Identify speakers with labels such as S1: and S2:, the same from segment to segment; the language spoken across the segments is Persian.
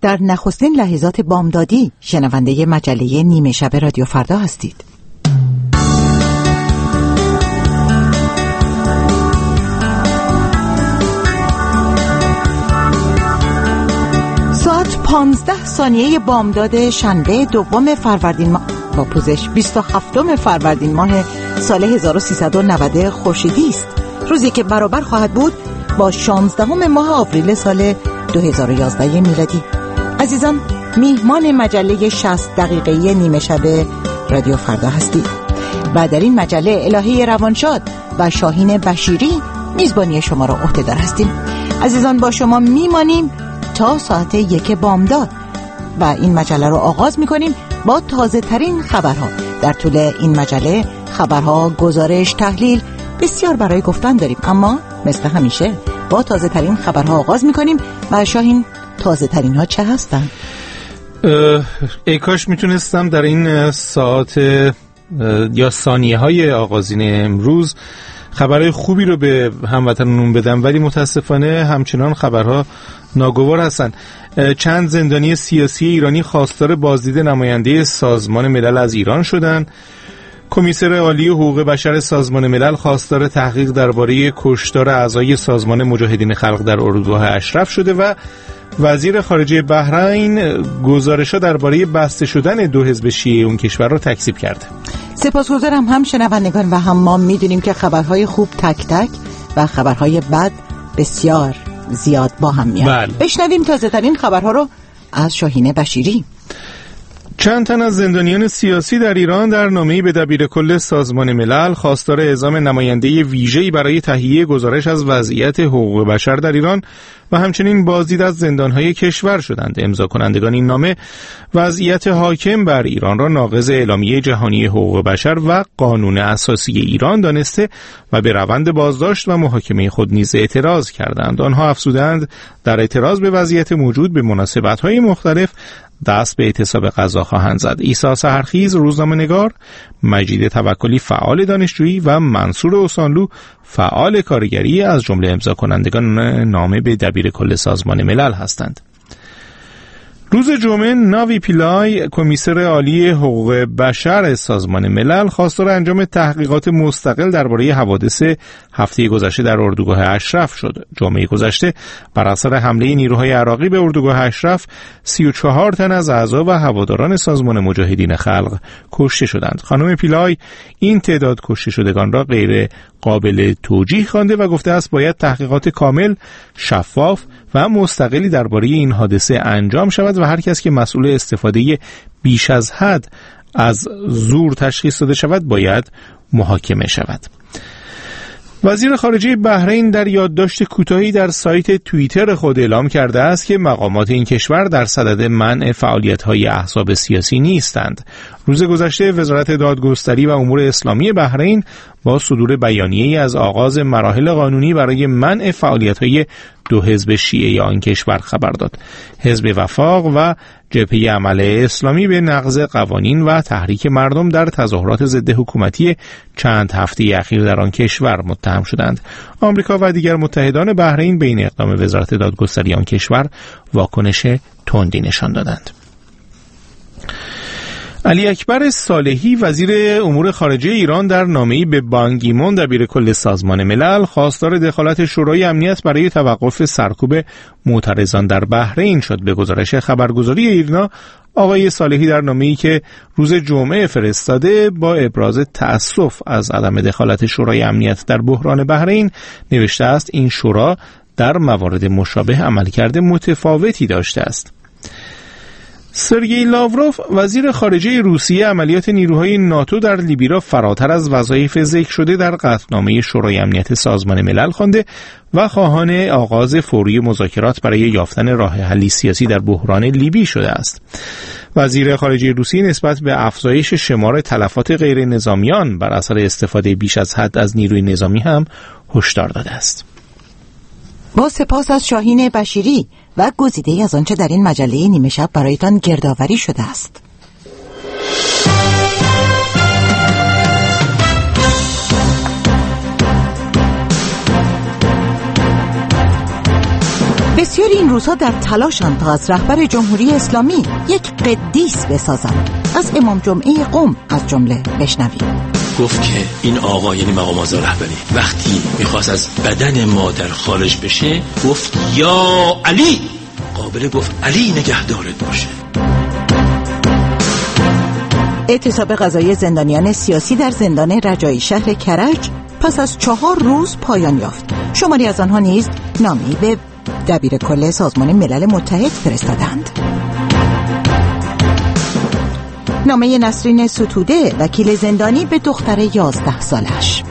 S1: در نخستین لحظات بامدادی شنونده مجله نیمه شب رادیو فردا هستید. ساعت 15 ثانیه بامداد شنبه دوم فروردین ماه با پوزش 27 فروردین ماه سال 1390 خورشیدی است. روزی که برابر خواهد بود با 16 ماه آوریل سال 2011 میلادی. عزیزان، میهمان مجله 60 دقیقه‌ای نیمه شب رادیو فردا هستید و در این مجله الهه روانشاد و شاهین بشیری میزبانی شما را عهده‌دار هستیم. عزیزان، با شما میمانیم تا ساعت 1 بامداد و این مجله رو آغاز میکنیم با تازه ترین خبرها. در طول این مجله خبرها، گزارش، تحلیل بسیار برای گفتن داریم، اما مثل همیشه با تازه ترین خبرها آغاز میکنیم. و شاهین، تازه ترین ها چه هستن؟
S2: ای کاش میتونستم در این ساعت یا ثانیه های آغازین امروز خبرهای خوبی رو به هموطنانمون بدم، ولی متاسفانه همچنان خبرها ناگوار هستن. چند زندانی سیاسی ایرانی خواستار بازدید نماینده سازمان ملل از ایران شدند. کمیسر عالی حقوق بشر سازمان ملل خواستار تحقیق درباره کشتار اعضای سازمان مجاهدین خلق در اردوگاه اشرف شده و وزیر خارجه بحرین گزارش‌ها درباره بسته شدن 2 حزب شیعه اون کشور را تکذیب کرده.
S1: سپاسگزارم. هم شنوندگان و هم ما می‌دونیم که خبرهای خوب تک تک و خبرهای بد بسیار زیاد با هم میاد. بشنویم تازه ترین خبرها رو از شاهین بشیری.
S2: چند تن از زندانیان سیاسی در ایران در نامه‌ای به دبیرکل سازمان ملل خواستار اعزام نماینده ویژه‌ای برای تهیه گزارش از وضعیت حقوق بشر در ایران و همچنین بازدید از زندان‌های کشور شدند. امضا کنندگان این نامه وضعیت حاکم بر ایران را ناقض اعلامیه جهانی حقوق بشر و قانون اساسی ایران دانسته و به روند بازداشت و محاکمه خود نیز اعتراض کردند. آنها افزودند در اعتراض به وضعیت موجود به مناسبت‌های مختلف دست به اعتصاب غذا خواهند زد. عیسی سحرخیز روزنامه‌نگار، مجید توکلی فعال دانشجویی و منصور اوسانلو فعال کارگری از جمله امضا کنندگان نامه به دبیرکل سازمان ملل هستند. روز جمعه ناوی پیلای، کمیسر عالی حقوق بشر سازمان ملل، خواستار انجام تحقیقات مستقل درباره حوادث هفته گذشته در اردوگاه اشرف شد. جمعه گذشته بر اثر حمله نیروهای عراقی به اردوگاه اشرف 34 تن از اعضا و هواداران سازمان مجاهدین خلق کشته شدند. خانم پیلای این تعداد کشته شدگان را غیر قابل توجیه خوانده و گفته است باید تحقیقات کامل، شفاف و مستقلی درباره این حادثه انجام شود و هر کس که مسئول استفاده بیش از حد از زور تشخیص داده شود باید محاکمه شود. وزیر خارجه بحرین در یادداشت کوتاهی در سایت توییتر خود اعلام کرده است که مقامات این کشور در صدد منع فعالیت‌های احزاب سیاسی نیستند. روز گذشته وزارت دادگستری و امور اسلامی بحرین با صدور بیانیه‌ای از آغاز مراحل قانونی برای منع فعالیت‌های 2 حزب شیعه آن کشور خبر داد. حزب وفاق و جبهه عمل اسلامی به نقض قوانین و تحریک مردم در تظاهرات ضد حکومتی چند هفته اخیر در آن کشور متهم شدند. آمریکا و دیگر متحدان بحرین به این اقدام وزارت دادگستری آن کشور واکنش تندی نشان دادند. علی اکبر صالحی، وزیر امور خارجه ایران، در نامه‌ای به بان کی مون دبیرکل سازمان ملل خواستار دخالت شورای امنیت برای توقف سرکوب معترضان در بحرین شد. به گزارش خبرگزاری ایرنا، آقای صالحی در نامه‌ای که روز جمعه فرستاده با ابراز تأسف از عدم دخالت شورای امنیت در بحران بحرین نوشته است این شورا در موارد مشابه عملکرد متفاوتی داشته است. سرگئی لاوروف، وزیر خارجه روسیه، عملیات نیروهای ناتو در لیبی را فراتر از وظایف ذکر شده در قطعنامه شورای امنیت سازمان ملل خوانده و خواهان آغاز فوری مذاکرات برای یافتن راه حلی سیاسی در بحران لیبی شده است. وزیر خارجه روسیه نسبت به افزایش شمار تلفات غیر نظامیان بر اثر استفاده بیش از حد از نیروی نظامی هم هشدار داده است.
S1: با سپاس از شاهین بشیری و گزیده‌ای از آنچه در این مجله نیمه شب برایتان گردآوری شده است. بسیاری این روزها در تلاشند تا از رهبر جمهوری اسلامی یک قدیس بسازند. از امام جمعه قم از جمله بشنویم.
S3: گفت که این آقا یعنی مقام آزا رهبری وقتی میخواست از بدن مادر خارج بشه گفت یا علی، قابل گفت علی نگهدارت باشه.
S1: اعتصاب قضایی زندانیان سیاسی در زندان رجایی شهر کرج پس از 4 روز پایان یافت. شماری از آنها نیز نامه‌ای به دبیرکل سازمان ملل متحد فرستادند. نامه نسرین ستوده وکیل زندانی به دختر 11 سالش.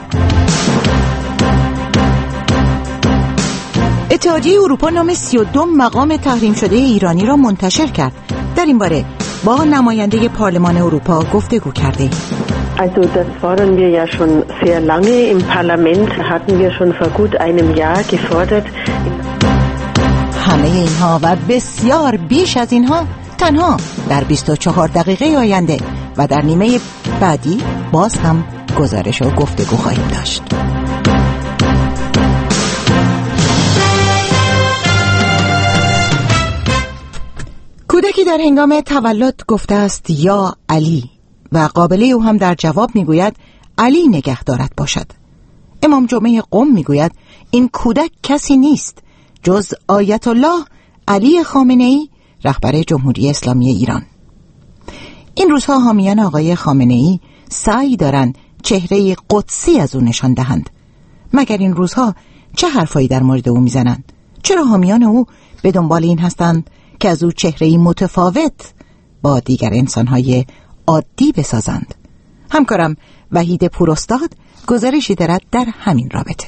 S1: اتحادیه اروپا نام 32 مقام تحریم شده ایرانی را منتشر کرد. در این باره با نماینده پارلمان اروپا گفتگو کرده.
S4: Also das fordern wir ja schon sehr lange. Im Parlament hatten wir schon vor gut einem Jahr gefordert.
S1: همه اینها و بسیار بیش از اینها تنها در 24 دقیقه آینده و در نیمه بعدی باز هم گزارش و گفتگو خواهیم داشت. کودکی در هنگام تولد گفته است یا علی و قابله او هم در جواب میگوید علی نگهدارت باشد. امام جمعه قم میگوید این کودک کسی نیست جز آیت الله علی خامنه‌ای رهبر جمهوری اسلامی ایران. این روزها حامیان آقای خامنه‌ای سعی دارند چهره قدسی از او نشان دهند. مگر این روزها چه حرفایی در مورد او میزنند؟ چرا حامیان او به دنبال این هستند که از او چهره‌ای متفاوت با دیگر انسان‌های عادی بسازند؟ همکارم وحید پوراستاد گزارشی دارد در همین رابطه.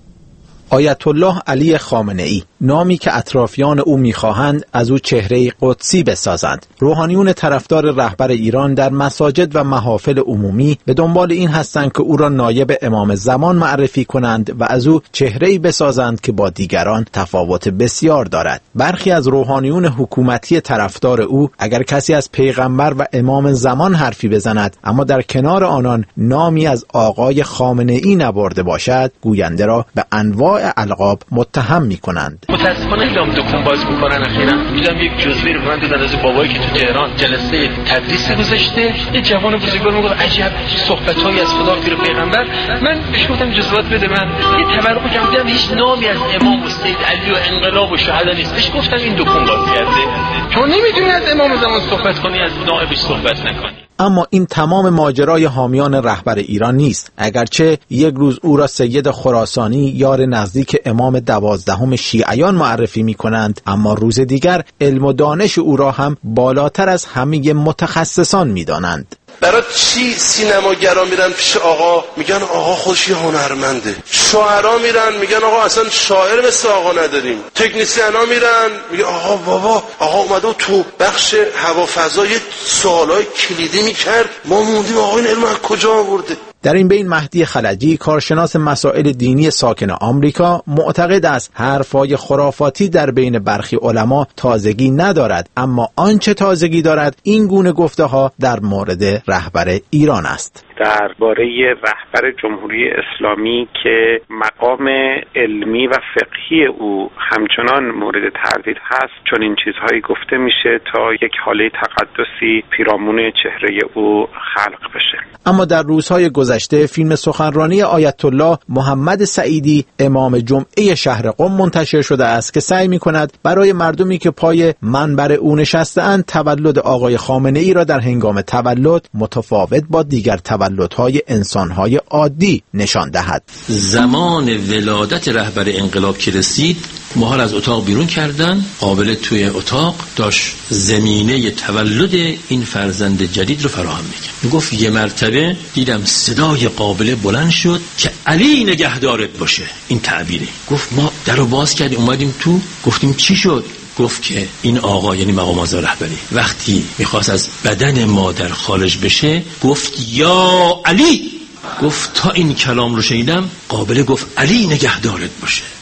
S5: آیت الله علی خامنه‌ای، نامی که اطرافیان او می‌خواهند از او چهره قدسی بسازند. روحانیون طرفدار رهبر ایران در مساجد و محافل عمومی به دنبال این هستند که او را نایب امام زمان معرفی کنند و از او چهره‌ای بسازند که با دیگران تفاوت بسیار دارد. برخی از روحانیون حکومتی طرفدار او اگر کسی از پیغمبر و امام زمان حرفی بزند اما در کنار آنان نامی از آقای خامنه‌ای نبرده باشد، گوینده را به انواع القاب متهم می‌کنند.
S6: متاسفانه اعلام دکون باز میکنن اخیراً. دیدم یک جزوی رو من دیدن از بابایی که تو تهران جلسه تدریس گذاشته، یه جوان بزرگوار میگه عجب صحبت‌هایی از خدا پیر پیغمبر. من بهش گفتم جزوات بده، من یه تبرک کردم هیچ نامی از امام و سید علی و انقلاب و شهدا نیست. بهش گفتم این دکون باز کرده، تو نمیدونی از امام زمان صحبت کنی از نائبش صحبت نکنی.
S5: اما این تمام ماجرای حامیان رهبر ایران نیست. اگرچه یک روز او را سید خراسانی یار نزدیک امام 12 شیعیان معرفی می کنند، اما روز دیگر علم و دانش او را هم بالاتر از همه متخصصان می دانند.
S7: برای چی سینماگرا میرن پیش آقا میگن آقا خودش یه هنرمنده، شاعرا میرن میگن آقا اصلا شاعر مثل آقا نداریم، تکنیسیانا میرن میگن آقا بابا آقا اومده تو بخش هوافضا یه سوالای کلیدی میکرد ما موندیم آقا این علم از کجا آورده.
S5: در این بین مهدی خلجی، کارشناس مسائل دینی ساکن آمریکا، معتقد است حرفای خرافاتی در بین برخی علما تازگی ندارد، اما آنچه تازگی دارد این گونه گفته ها در مورد رهبر ایران است.
S8: درباره رهبر جمهوری اسلامی که مقام علمی و فقهی او همچنان مورد تردید هست، چون این چیزهایی گفته میشه تا یک حاله تقدسی پیرامون چهره او خلق بشه.
S5: اما در روزهای گذشته فیلم سخنرانی آیت الله محمد سعیدی امام جمعه شهر قم منتشر شده است که سعی می‌کند برای مردمی که پای منبر او نشسته‌اند تولد آقای خامنه‌ای را در هنگام تولد متفاوت با دیگر تولدهای انسانهای عادی نشان دهد.
S3: زمان ولادت رهبر انقلاب که رسید ما از اتاق بیرون کردن، قابل توی اتاق داشت زمینه تولد این فرزند جدید رو فراهم می‌کرد. گفت یه مرتبه دیدم صدای قابل بلند شد که علی نگهدارت باشه. این تعبیره. گفت ما در رو باز کردیم اومدیم تو، گفتیم چی شد؟ گفت که این آقا یعنی مقام آزا رهبری وقتی میخواست از بدن مادر خارج بشه گفت یا علی. گفت تا این کلام رو شنیدم قابل گفت علی نگهدارت باشه.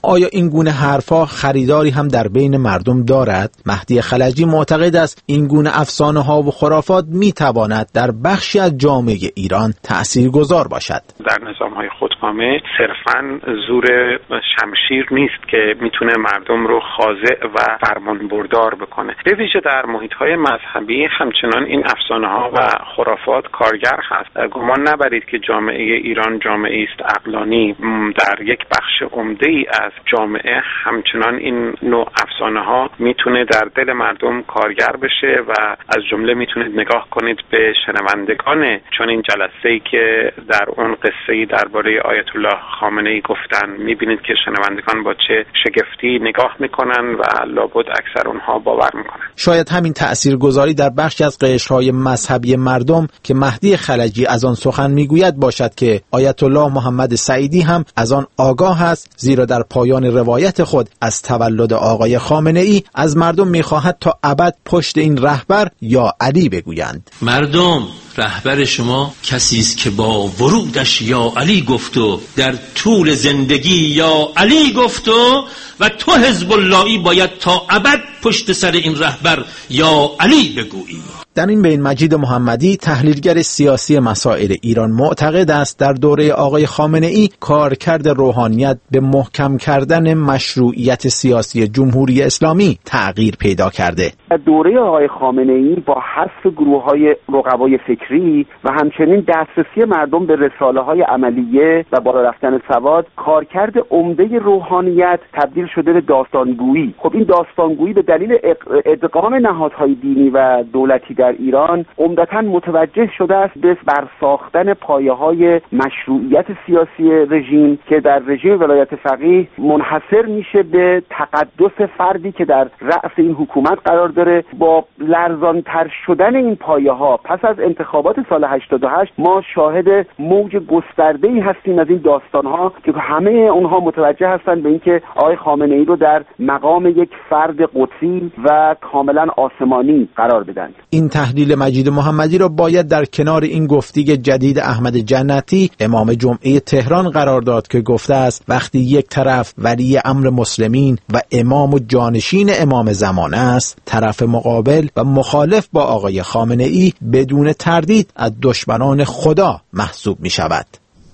S5: آیا این گونه حرفا خریداری هم در بین مردم دارد؟ مهدی خلجی معتقد است این گونه افسانه‌ها و خرافات میتواند در بخشی از جامعه ایران تاثیرگذار باشد.
S8: در نظام‌های خودکامه صرفاً زور شمشیر نیست که میتونه مردم رو خاضع و فرمانبردار بکنه. به ویژه در محیط‌های مذهبی همچنان این افسانه‌ها و خرافات کارگر هست. گمان نبرید که جامعه ایران جامعه است عقلانی. در یک بخش عمده‌ای از جامعه همچنان این نوع افسانه‌ها میتونه در دل مردم کارگر بشه و از جمله میتونید نگاه کنید به شنوندگان چون این جلسه‌ای که در اون قصه‌ای درباره آیت الله خامنه‌ای گفتن میبینید که شنوندگان با چه شگفتی نگاه میکنن و لابد اکثر اونها باور میکنن.
S5: شاید همین تأثیرگذاری در بخشی از قشرهای مذهبی مردم که مهدی خلجی از آن سخن میگوید باشد که آیت الله محمد سعیدی هم از آن آگاه است، زیرا در پایان روایت خود از تولد آقای خامنه‌ای از مردم میخواهد تا ابد پشت این رهبر یا علی بگویند.
S3: مردم، رهبر شما کسی است که با ورودش یا علی گفت و در طول زندگی یا علی گفت و تو حزب اللهی باید تا ابد پشت سر این رهبر یا علی بگویی.
S5: در این بین مجید محمدی تحلیلگر سیاسی مسائل ایران معتقد است در دوره آقای خامنه‌ای کارکرد روحانیت به محکم کردن مشروعیت سیاسی جمهوری اسلامی تغییر پیدا کرده.
S9: در دوره آقای خامنه‌ای با حذف گروه‌های رقبای فکری و همچنین دسترسی مردم به رساله‌های عملیه و بالا رفتن سواد، کارکرد عمده روحانیت تبدیل شده به داستانگویی. خب این داستانگویی به دلیل ادغام نهادهای دینی و دولتی در ایران عمدتاً متوجه شده است به برساختن پایه‌های مشروعیت سیاسی رژیم که در رژیم ولایت فقیه منحصر میشه به تقدس فردی که در رأس این حکومت قرار داره. با لرزان‌تر شدن این پایه‌ها پس از انتخابات سال 88 ما شاهد موج گسترده‌ای هستیم از این داستان‌ها که همه اونها متوجه هستند به اینکه آقای خامنه‌ای رو در مقام یک فرد قدسی و کاملا آسمانی قرار بدن.
S5: این تحلیل مجید محمدی را باید در کنار این گفتگو جدید احمد جنتی امام جمعه تهران قرار داد که گفته است وقتی یک طرف ولی امر مسلمین و امام و جانشین امام زمان است، طرف مقابل و مخالف با آقای خامنه‌ای بدون تردید از دشمنان خدا محسوب می شود.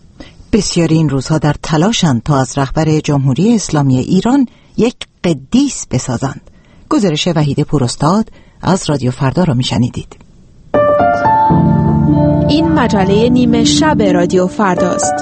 S1: بسیاری این روزها در تلاشند تا از رهبر جمهوری اسلامی ایران یک قدیس بسازند. گزارش وحید پوراستاد از رادیو فردا را میشنیدید.
S10: این مجله نیمه شب رادیو فرداست.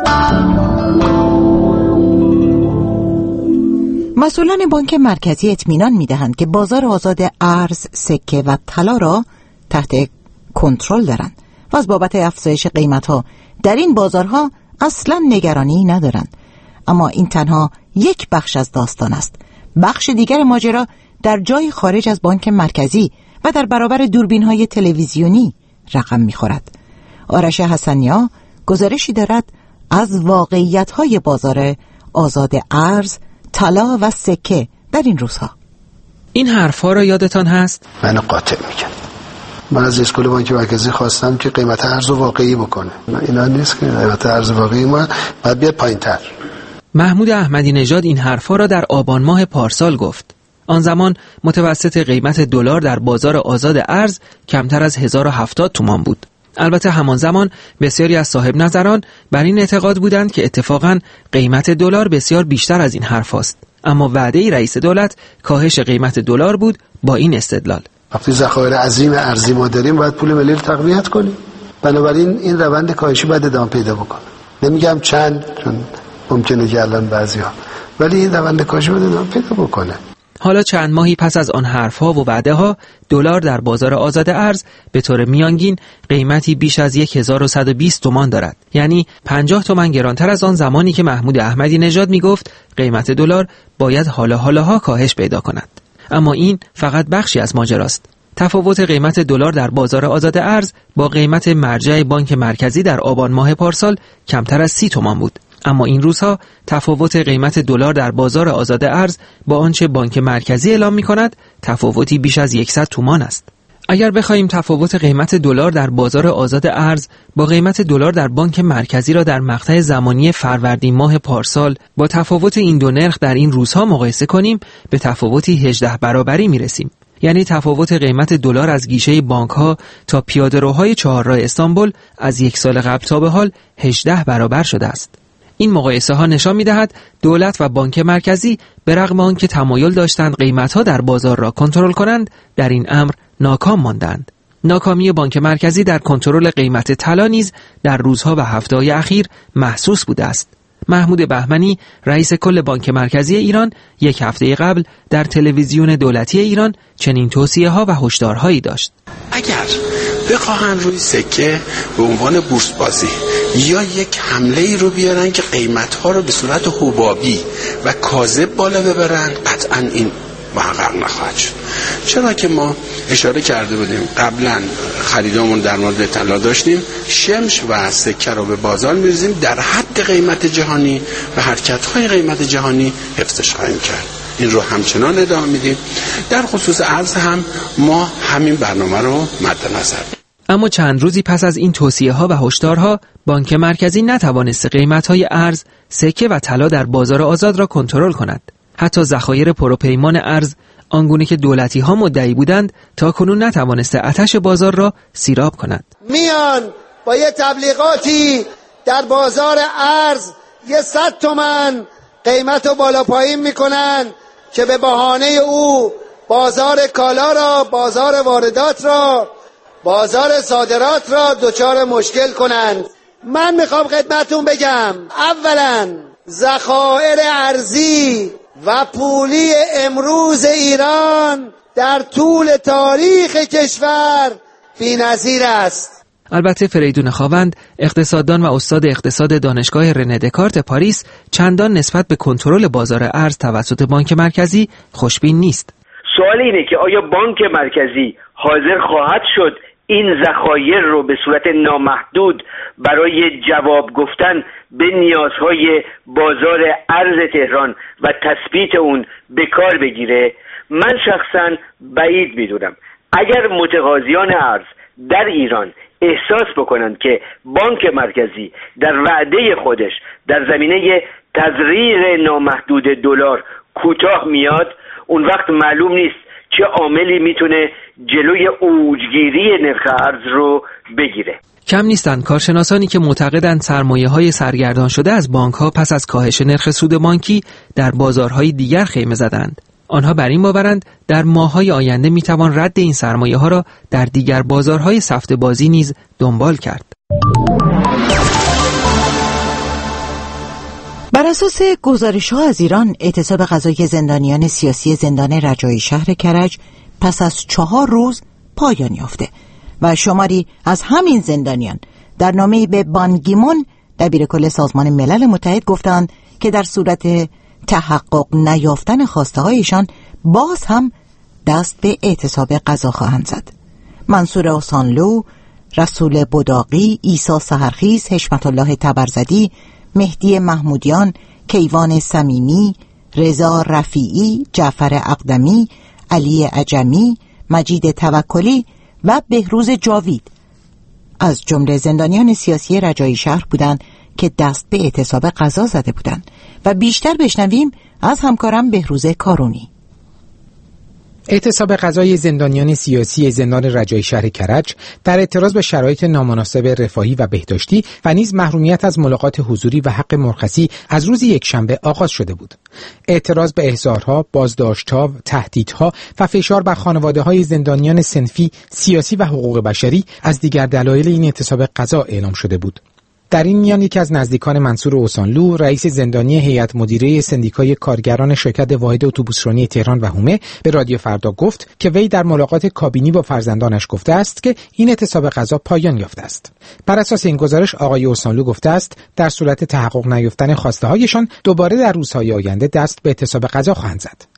S1: مسئولان بانک مرکزی اطمینان میدهند که بازار آزاد ارز، سکه و طلا را تحت کنترل دارند و از بابت افزایش قیمت‌ها در این بازارها اصلا نگرانی ندارند. اما این تنها یک بخش از داستان است. بخش دیگر ماجرا در جای خارج از بانک مرکزی و در برابر دوربین‌های تلویزیونی رقم می‌خورد. آرش حسنیا گزارشی دارد از واقعیت‌های بازار آزاد ارز، طلا و سکه در این روزها.
S11: این حرف‌ها را یادتان هست؟
S12: من قاطع میگم. من از اسکول بانک مرکزی خواستم که قیمت ارز رو واقعی بکنه. اینا نیست که قیمت ارز واقعی ما باید بیاد پایین‌تر.
S11: محمود احمدی نژاد این حرف‌ها را در آبان ماه پارسال گفت. آن زمان متوسط قیمت دلار در بازار آزاد ارز کمتر از 1070 تومان بود. البته همان زمان بسیاری از صاحب نظران بر این اعتقاد بودند که اتفاقاً قیمت دلار بسیار بیشتر از این حرف است. اما وعده رئیس دولت کاهش قیمت دلار بود با این استدلال:
S12: وقتی ذخایر عظیم ارزی ما داریم باید پول ملی رو تقویت کنیم. بنابراین این روند کاهشی باید ادامه پیدا بکنه. نمیگم چند، چون ممکنه که الان بعضی‌ها، ولی این روند کاهشی باید ادامه پیدا بکنه.
S11: حالا چند ماهی پس از آن حرفها و وعده‌ها، دلار در بازار آزاد ارز به طور میانگین قیمتی بیش از 1120 تومان دارد. یعنی 50 تومان گرانتر از آن زمانی که محمود احمدی نژاد میگفت قیمت دلار باید حالا کاهش پیدا کند. اما این فقط بخشی از ماجراست. تفاوت قیمت دلار در بازار آزاد ارز با قیمت مرجع بانک مرکزی در آبان ماه پارسال کمتر از 30 تومان بود. اما این روزها تفاوت قیمت دلار در بازار آزاد ارز با آنچه بانک مرکزی اعلام می‌کند تفاوتی بیش از 100 تومان است. اگر بخوایم تفاوت قیمت دلار در بازار آزاد ارز با قیمت دلار در بانک مرکزی را در مقطع زمانی فروردین ماه پارسال با تفاوت این دو نرخ در این روزها مقایسه کنیم، به تفاوتی 18 برابری میرسیم. یعنی تفاوت قیمت دلار از گیشه بانک‌ها تا پیاده‌روهای چهارراه استانبول از یک سال قبل تا به حال 18 برابر شده است. این مقایسه ها نشان می‌دهد دولت و بانک مرکزی به رغم آنکه تمایل داشتند قیمت‌ها در بازار را کنترل کنند، در این امر ناکام ماندند. ناکامی بانک مرکزی در کنترل قیمت طلا نیز در روزها و هفته‌های اخیر محسوس بوده است. محمود بهمنی رئیس کل بانک مرکزی ایران یک هفته قبل در تلویزیون دولتی ایران چنین توصیه‌ها و هشدارهایی داشت.
S13: اگر بخواهن روی سکه به عنوان بورس بازی یا یک حمله ای رو بیارن که قیمت‌ها رو به صورت حبابی و کاذب بالا ببرن، قطعاً این محقق نخواهد شد. چرا که ما اشاره کرده بودیم قبلا خریدامون در مورد طلا داشتیم، شمش و سکه رو به بازار می‌ریزیم در حد قیمت جهانی و حرکت‌های قیمت جهانی حفظش خواهیم کرد. این رو همچنان ادامه میدیم. در خصوص ارز هم ما همین برنامه رو مد نظر.
S11: اما چند روزی پس از این توصیه‌ها و هشدارها، بانک مرکزی نتوانست قیمت‌های ارز، سکه و طلا در بازار آزاد را کنترل کند. حتی ذخایر پروپیمان ارز، آنگونه که دولتی‌ها مدعی بودند، تا کنون نتوانسته آتش بازار را سیراب کند.
S14: میان با یه تبلیغاتی در بازار ارز 100 تومان قیمت رو بالا پایین میکنن که به بهانه او بازار کالا را، بازار واردات را، بازار صادرات را دچار مشکل کنند. من میخوام خدمتون بگم، اولا ذخایر ارزی و پولی امروز ایران در طول تاریخ کشور بی‌نظیر است.
S11: البته فریدون خاوند، اقتصاددان و استاد اقتصاد دانشگاه رنه دکارت پاریس، چندان نسبت به کنترل بازار ارز توسط بانک مرکزی خوشبین نیست.
S15: سوال اینه که آیا بانک مرکزی حاضر خواهد شد این ذخایر رو به صورت نامحدود برای جواب گفتن به نیازهای بازار ارز تهران و تثبیت اون به کار بگیره؟ من شخصا بعید میدونم. اگر متقاضیان ارز در ایران احساس بکنند که بانک مرکزی در وعده خودش در زمینه تزریق نامحدود دلار کوتاه میاد، اون وقت معلوم نیست چه عاملی میتونه جلوی اوجگیری نرخ ارز رو بگیره.
S11: کم نیستند کارشناسانی که معتقدند سرمایه‌های سرگردان شده از بانک‌ها پس از کاهش نرخ سود بانکی در بازارهای دیگر خیمه زدند. آنها بر این باورند در ماه‌های آینده میتوان رد این سرمایه‌ها را در دیگر بازارهای سفته بازی نیز دنبال کرد.
S1: بر اساس گزارش‌ها از ایران، اعتصاب غذایی زندانیان سیاسی زندان رجایی شهر کرج پس از 4 روز پایان یافته و شماری از همین زندانیان در نامه‌ای به بان کی مون دبیرکل سازمان ملل متحد گفتند که در صورت تحقق نیافتن خواسته‌هایشان باز هم دست به اعتصاب غذا خواهند زد. منصور اوسانلو، رسول بداقی، عیسی سحرخیز، حشمت الله تبرزدی، مهدی محمودیان، کیوان صمیمی، رضا رفیعی، جعفر اقدمی، علی عجمی، مجید توکلی و بهروز جاوید از جمله زندانیان سیاسی رجایی شهر بودند که دست به اعتصاب غذا زده بودند و بیشتر بشنویم از همکارم بهروز کارونی.
S16: اعتصاب غذای زندانیان سیاسی زندان رجایی شهر کرج در اعتراض به شرایط نامناسب رفاهی و بهداشتی و نیز محرومیت از ملاقات حضوری و حق مرخصی از روز یکشنبه آغاز شده بود. اعتراض به احضارها، بازداشت‌ها، تهدیدها و فشار بر خانواده‌های زندانیان صنفی، سیاسی و حقوق بشری از دیگر دلایل این اعتصاب غذا اعلام شده بود. در این میان یکی از نزدیکان منصور اوسانلو، رئیس زندانی هیئت مدیره سندیکای کارگران شرکت واحد اتوبوسرانی تهران و حومه به رادیو فردا گفت که وی در ملاقات کابینی با فرزندانش گفته است که این اعتصاب غذا پایان یافته است. بر اساس این گزارش آقای اوسانلو گفته است در صورت تحقق نیافتن خواسته‌هایشان دوباره در روزهای آینده دست به اعتصاب غذا خواهند زد.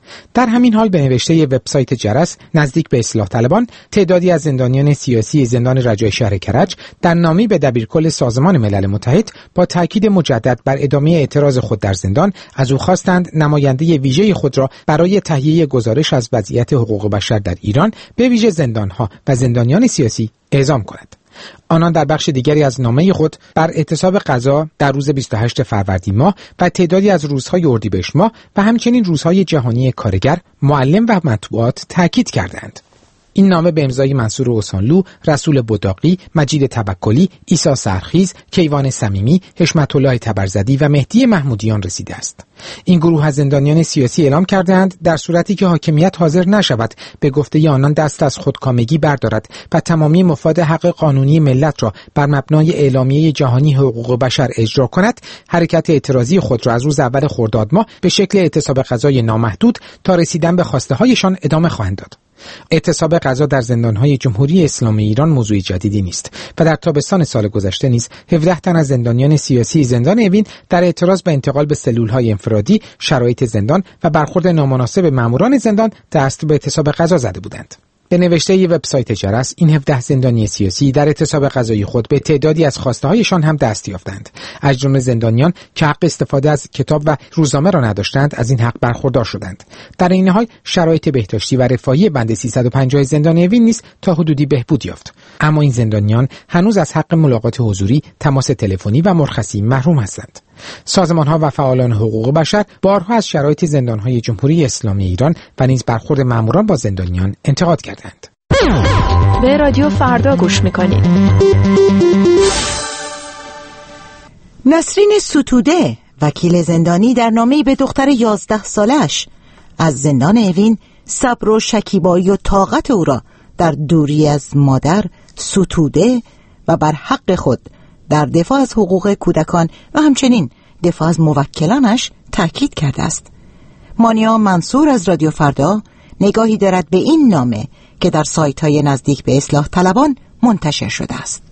S16: در همین حال به نوشته وبسایت جرس نزدیک به اصلاح طلبان، تعدادی از زندانیان سیاسی زندان رجای شهر کرج در نامه‌ای به دبیرکل سازمان ملل متحد با تاکید مجدد بر ادامه اعتراض خود در زندان از او خواستند نماینده ویژه خود را برای تهیه گزارش از وضعیت حقوق بشر در ایران به ویژه زندان‌ها و زندانیان سیاسی اعزام کند. آنان در بخش دیگری از نامه خود بر اعتصاب غذا در روز 28 فروردین ماه و تعدادی از روزهای اردیبهشت ماه و همچنین روزهای جهانی کارگر، معلم و مطبوعات تاکید کردند. این نامه به امضای منصور اوسانلو، رسول بداقی، مجید توکلی، عیسی سرخیز، کیوان صمیمی، حشمت الله تبرزدی و مهدی محمودیان رسیده است. این گروه از زندانیان سیاسی اعلام کردند در صورتی که حاکمیت حاضر نشود به گفته آنان دست از خودکامگی بردارد و تمامی مفاد حق قانونی ملت را بر مبنای اعلامیه جهانی حقوق بشر اجرا کند، حرکت اعتراضی خود را از روز اول خرداد ماه به شکل اعتصاب غذای نامحدود تا رسیدن به خواسته هایشان ادامه خواهند داد. اعتصاب غذا در زندان‌های جمهوری اسلامی ایران موضوع جدیدی نیست و در تابستان سال گذشته نیز 17 تن از زندانیان سیاسی زندان اوین در اعتراض به انتقال به سلول‌های انفرادی، شرایط زندان و برخورد نامناسب ماموران زندان دست به اعتصاب غذا زده بودند. به نوشته وبسایت جرس، این 17 زندانی سیاسی در اعتصاب غذایی خود به تعدادی از خواسته‌هایشان هم دست یافتند. از جمله زندانیان که حق استفاده از کتاب و روزنامه را نداشتند، از این حق برخوردار شدند. در این حال شرایط بهداشتی و رفاهی بند 350 زندان اوین نیز تا حدودی بهبود یافت. اما این زندانیان هنوز از حق ملاقات حضوری، تماس تلفنی و مرخصی محروم هستند. سازمان‌ها و فعالان حقوق بشر بارها از شرایط زندان‌های جمهوری اسلامی ایران و نیز برخورد ماموران با زندانیان انتقاد کردند.
S10: به رادیو فردا گوش می‌کنید.
S1: نسرین ستوده، وکیل زندانی، در نامه‌ای به دختر 11 سالش از زندان اوین صبر و شکیبایی و طاقت او را در دوری از مادر ستوده و بر حق خود در دفاع از حقوق کودکان و همچنین دفاع از موکلانش تاکید کرده است. مانیا منصور از رادیو فردا نگاهی دارد به این نامه که در سایت‌های نزدیک به اصلاح طلبان منتشر شده است.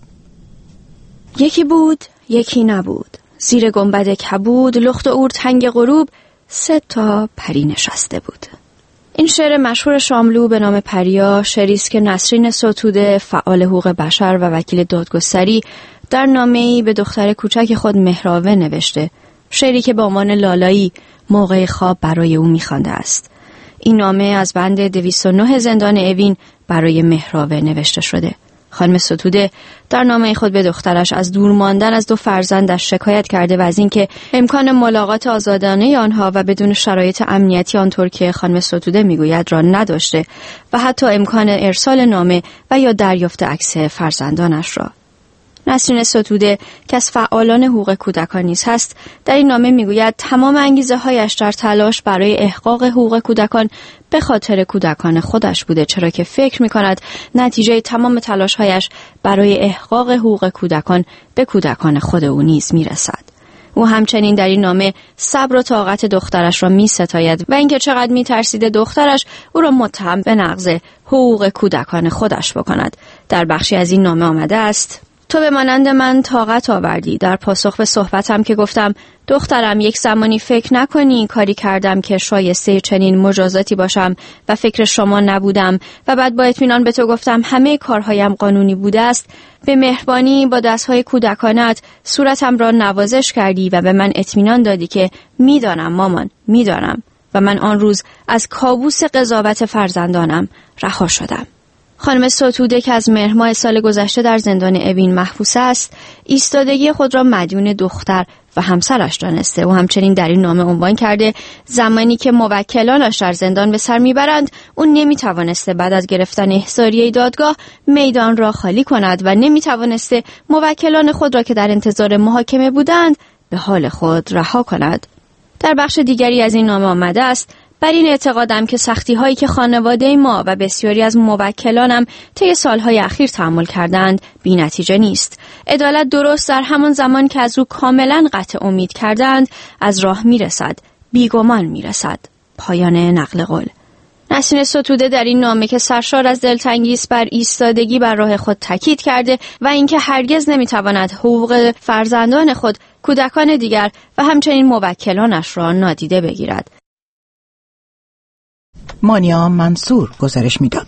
S17: یکی بود، یکی نبود. زیر گنبد کبود، لخت و اور تنگ غروب، 3 تا پری نشسته بود. این شعر مشهور شاملو به نام پریا، شعری است که نسرین ستوده، فعال حقوق بشر و وکیل دادگستری، در نامه‌ای به دختر کوچک خود مهراوه نوشته. شعری که با عنوان لالایی موقع خواب برای او می‌خوانده است. این نامه از بند 209 زندان اوین برای مهراوه نوشته شده. خانم ستوده در نامه خود به دخترش از دور ماندن از 2 فرزندش شکایت کرده و از اینکه امکان ملاقات آزادانه آنها و بدون شرایط امنیتی آنطور که خانم ستوده میگوید را نداشته و حتی امکان ارسال نامه و یا دریافت عکس فرزندانش را. نسرین ستوده که از فعالان حقوق کودکان نیز هست، در این نامه میگوید تمام انگیزه هایش در تلاش برای احقاق حقوق کودکان به خاطر کودکان خودش بوده، چرا که فکر میکند نتیجه تمام تلاش هایش برای احقاق حقوق کودکان به کودکان خود او نیز میرسد. او همچنین در این نامه صبر و طاقت دخترش را میستاید و اینکه چقدر میترسیده دخترش او را متهم به نقض حقوق کودکان خودش بکند. در بخشی از این نامه آمده است: تو به مانند من طاقت آوردی. در پاسخ به صحبتم که گفتم دخترم یک زمانی فکر نکنی کاری کردم که شایسته چنین مجازاتی باشم و فکر شما نبودم و بعد با اطمینان به تو گفتم همه کارهایم قانونی بوده است، به مهربانی با دستهای کودکانت صورتم را نوازش کردی و به من اطمینان دادی که میدانم مامان، میدانم، و من آن روز از کابوس قضاوت فرزندانم رها شدم. خانم ستوده که از مهر ماه سال گذشته در زندان اوین محبوس است، ایستادگی خود را مدیون دختر و همسرش دانسته و همچنین در این نامه عنوان کرده زمانی که موکلانش در زندان به سر میبرند، اون نمیتوانسته بعد از گرفتن احضاریه دادگاه میدان را خالی کند و نمیتوانسته موکلان خود را که در انتظار محاکمه بودند به حال خود رها کند. در بخش دیگری از این نامه آمده است: بر این اعتقادم که سختی‌هایی که خانواده ما و بسیاری از موکلانم طی سالهای اخیر تحمل کردند بی‌نتیجه نیست. عدالت درست در همان زمان که از او کاملاً قطع امید کردند از راه میرسد، بیگمان میرسد. پایان نقل قول. نسرین ستوده در این نامه که سرشار از دلتنگی است بر ایستادگی بر راه خود تاکید کرده و اینکه هرگز نمیتواند حقوق فرزندان خود، کودکان دیگر و همچنین موکلانش را نادیده بگیرد.
S1: مانیا منصور گزارش میداد.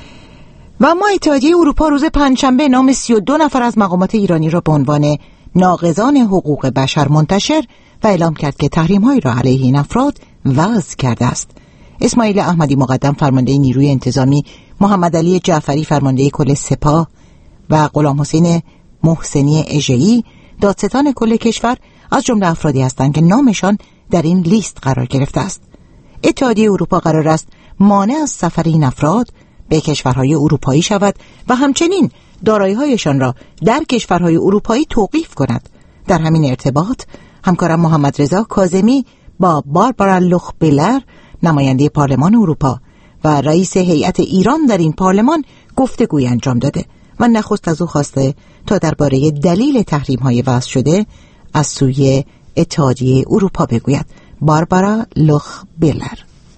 S1: و اما اتحادیه اروپا روز پنجشنبه نام 32 نفر از مقامات ایرانی را به عنوان ناقضان حقوق بشر منتشر و اعلام کرد که تحریم‌هایی را علیه این افراد وضع کرده است. اسماعیل احمدی مقدم فرمانده نیروی انتظامی، محمد علی جعفری فرمانده کل سپاه و غلام حسین محسنی اژه‌ای دادستان کل کشور از جمله افرادی هستند که نامشان در این لیست قرار گرفته است. اتحادیه اروپا قرار است مانع از سفر این افراد به کشورهای اروپایی شود و همچنین دارایی‌هایشان را در کشورهای اروپایی توقیف کند. در همین ارتباط همکارم محمد رضا کاظمی با باربارا لوخبیلر نماینده پارلمان اروپا و رئیس هیئت ایران در این پارلمان گفتگوی انجام داده و نخست از او خواسته تا درباره دلیل تحریم‌های وضع شده از سوی اتحادیه اروپا بگوید. باربارا لوخبیلر: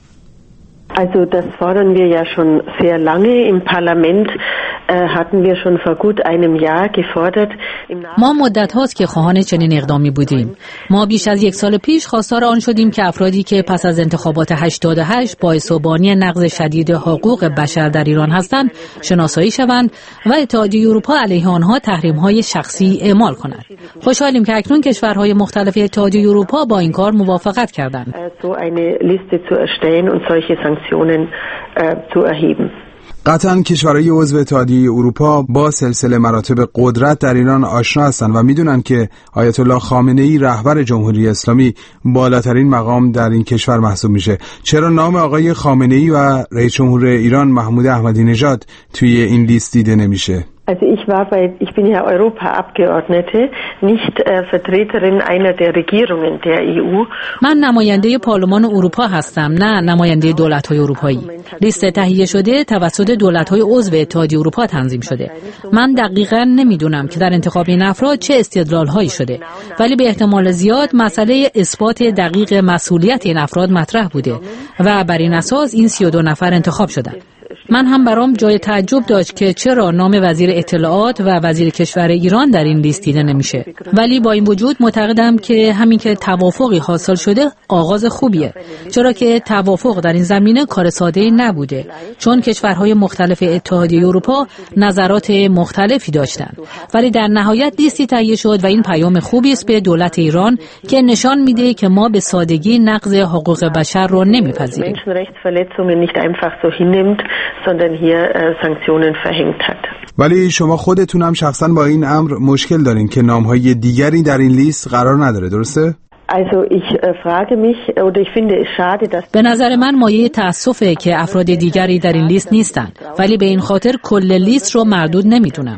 S4: Also das fordern wir ja schon sehr lange im Parlament. Hatten wir schon vor gut einem Jahr gefordert.
S18: ما مدت هاست که خواهان چنین اقدامی بودیم. ما بیش از یک سال پیش خواستار آن شدیم که افرادی که پس از انتخابات 88 باعث و بانی نقض شدید حقوق بشر در ایران هستند شناسایی شوند و اتحادیه اروپا علیه آنها تحریم‌های شخصی اعمال کند. خوشحالیم که اکنون کشورهای مختلف اتحادیه اروپا با این کار موافقت کردند.
S4: So eine Liste zu erstellen und solche Sanktionen zu erheben.
S19: قطعاً کشورهای عضو اتحادیه اروپا با سلسله مراتب قدرت در ایران آشنا هستند و میدونن که آیت الله خامنه‌ای رهبر جمهوری اسلامی بالاترین مقام در این کشور محسوب میشه. چرا نام آقای خامنه‌ای و رئیس جمهور ایران محمود احمدی نژاد توی این لیست دیده نمیشه؟
S4: Also ich bin ja Europaabgeordnete, nicht Vertreterin einer der Regierungen der EU.
S18: من نماینده پارلمان اروپا هستم، نه نماینده دولت‌های اروپایی. لیست تهیه شده توسط دولت‌های عضو اتحادیه اروپا تنظیم شده. من دقیقاً نمیدونم که در انتخاب این افراد چه استدلال‌هایی شده، ولی به احتمال زیاد مسئله اثبات دقیق مسئولیت این افراد مطرح بوده و بر این اساس این 32 نفر انتخاب شدند. من هم برام جای تعجب داشت که چرا نام وزیر اطلاعات و وزیر کشور ایران در این لیست دیده نمیشه، ولی با این وجود معتقدم که همین که توافقی حاصل شده آغاز خوبیه، چرا که توافق در این زمینه کار ساده‌ای نبوده، چون کشورهای مختلف اتحادیه اروپا نظرات مختلفی داشتند، ولی در نهایت لیستی تهیه شد و این پیام خوبی است به دولت ایران که نشان میده که ما به سادگی نقض حقوق بشر رو نمیپذیریم.
S4: sondern hier Sanktionen verhängt hat.
S19: ولی شما خودتون هم شخصا با این امر مشکل دارین که نام‌های دیگری در این لیست قرار نداره، درسته؟
S4: Also ich frage mich oder ich finde es schade dass
S18: به نظر من مایه تأسفه که افراد دیگری در این لیست نیستن، ولی به این خاطر کل لیست رو مردود نمیدونم.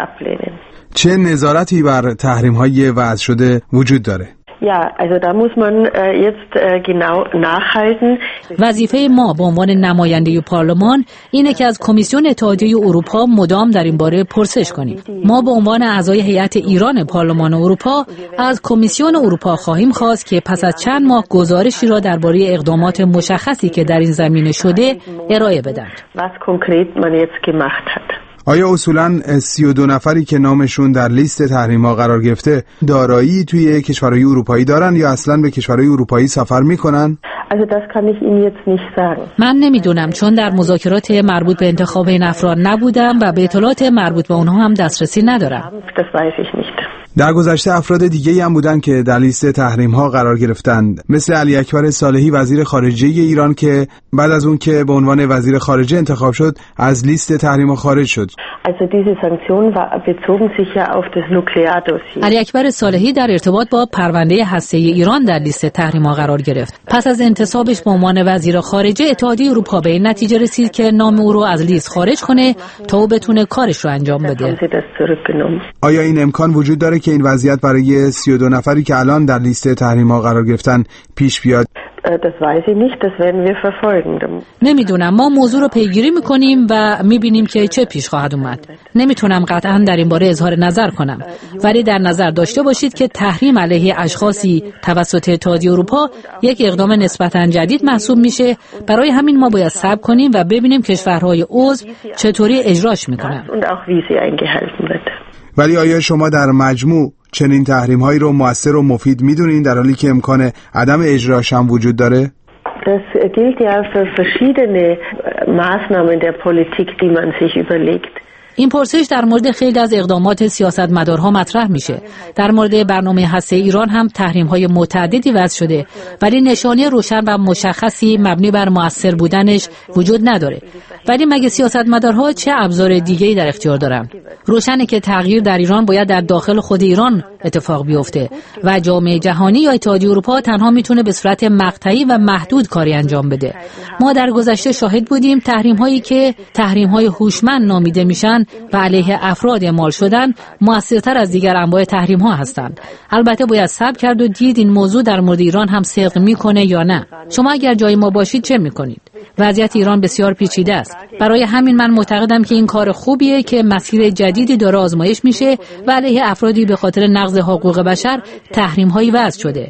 S19: چه نظارتی بر تحریم‌های وضع شده وجود داره؟
S4: Ja, also da muss man jetzt genau nachhalten.
S18: وظیفه ما به عنوان نماینده پارلمان اینه که از کمیسیون اتحادیه اروپا مدام در این باره پرسش کنیم. ما به عنوان اعضای هیئت ایران پارلمان اروپا از کمیسیون اروپا خواهیم خواست که پس از چند ماه گزارشی را درباره اقدامات مشخصی که در این زمینه شده ارائه بدهند.
S4: Was konkret man jetzt gemacht hat.
S19: آیا اصولاً 32 نفری که نامشون در لیست تحریم‌ها قرار گرفته دارایی توی کشورهای اروپایی دارن یا اصلاً به کشورهای اروپایی سفر میکنن؟
S4: Also das kann ich Ihnen jetzt nicht sagen.
S18: من نمیدونم، چون در مذاکرات مربوط به انتخاب این افراد نبودم و به اطلاعات مربوط به اونها هم دسترسی ندارم.
S4: Das weiß ich nicht.
S19: در گذشته افراد دیگه‌ای هم بودن که در لیست تحریم‌ها قرار گرفتند، مثل علی اکبر صالحی وزیر خارجه ایران که بعد از اون که به عنوان وزیر خارجه انتخاب شد از لیست تحریم‌ها خارج شد.
S4: Also diese Sanktionen bezogen sich ja auf das Nukleardossier.
S18: علی اکبر صالحی در ارتباط با پرونده هسته‌ای ایران در لیست تحریم‌ها قرار گرفت. پس از انتصابش به عنوان وزیر خارجه اتحادیه اروپا به این نتیجه رسید که نام او رو از لیست خارج کنه تا او بتونه کارش رو انجام بده.
S19: آیا این امکان وجود داره که این وضعیت برای 32 نفری که الان در لیست تحریم‌ها قرار گرفتن پیش بیاد؟
S4: Das weiß ich nicht, das werden wir verfolgen.
S18: نمیدونم، ما موضوع رو پیگیری میکنیم و میبینیم که چه پیش خواهد اومد. نمیتونم قطعا در این باره اظهار نظر کنم، ولی در نظر داشته باشید که تحریم علیه اشخاصی توسط اتحادیه اروپا یک اقدام نسبتا جدید محسوب میشه. برای همین ما باید صبر کنیم و ببینیم کشورهای عضو چطوری اجراش میکنن.
S19: ولی آیا شما در مجموع چنین تحریم‌هایی رو مؤثر و مفید می‌دونین در حالی که امکان عدم اجراش هم وجود داره؟
S4: Das gilt ja für verschiedene Maßnahmen der Politik, die man sich überlegt.
S18: این پرسش در مورد خیلی از اقدامات سیاستمدارها مطرح میشه. در مورد برنامه هسته ایران هم تحریم‌های متعددی وضع شده، ولی نشانه روشن و مشخصی مبنی بر مؤثر بودنش وجود نداره. ولی مگه سیاستمدارها چه ابزار دیگه‌ای در اختیار دارن؟ روشنه که تغییر در ایران باید در داخل خود ایران اتفاق بیفته و جامعه جهانی یا اتحادیه اروپا تنها میتونه به صورت مقطعی و محدود کاری انجام بده. ما در گذشته شاهد بودیم تحریم‌هایی که تحریم‌های هوشمند نامیده میشن و علیه افراد اعمال شدن موثرتر از دیگر انواع تحریم‌ها هستند. البته باید صبر کرد و دید این موضوع در مورد ایران هم صدق میکنه یا نه. شما اگر جای ما باشید چه میکنید؟ وضعیت ایران بسیار پیچیده است. برای همین من معتقدم که این کار خوبیه که مسیر جدیدی داره آزمایش میشه و علیه افرادی به خاطر نقض حقوق بشر تحریم‌هایی وضع شده.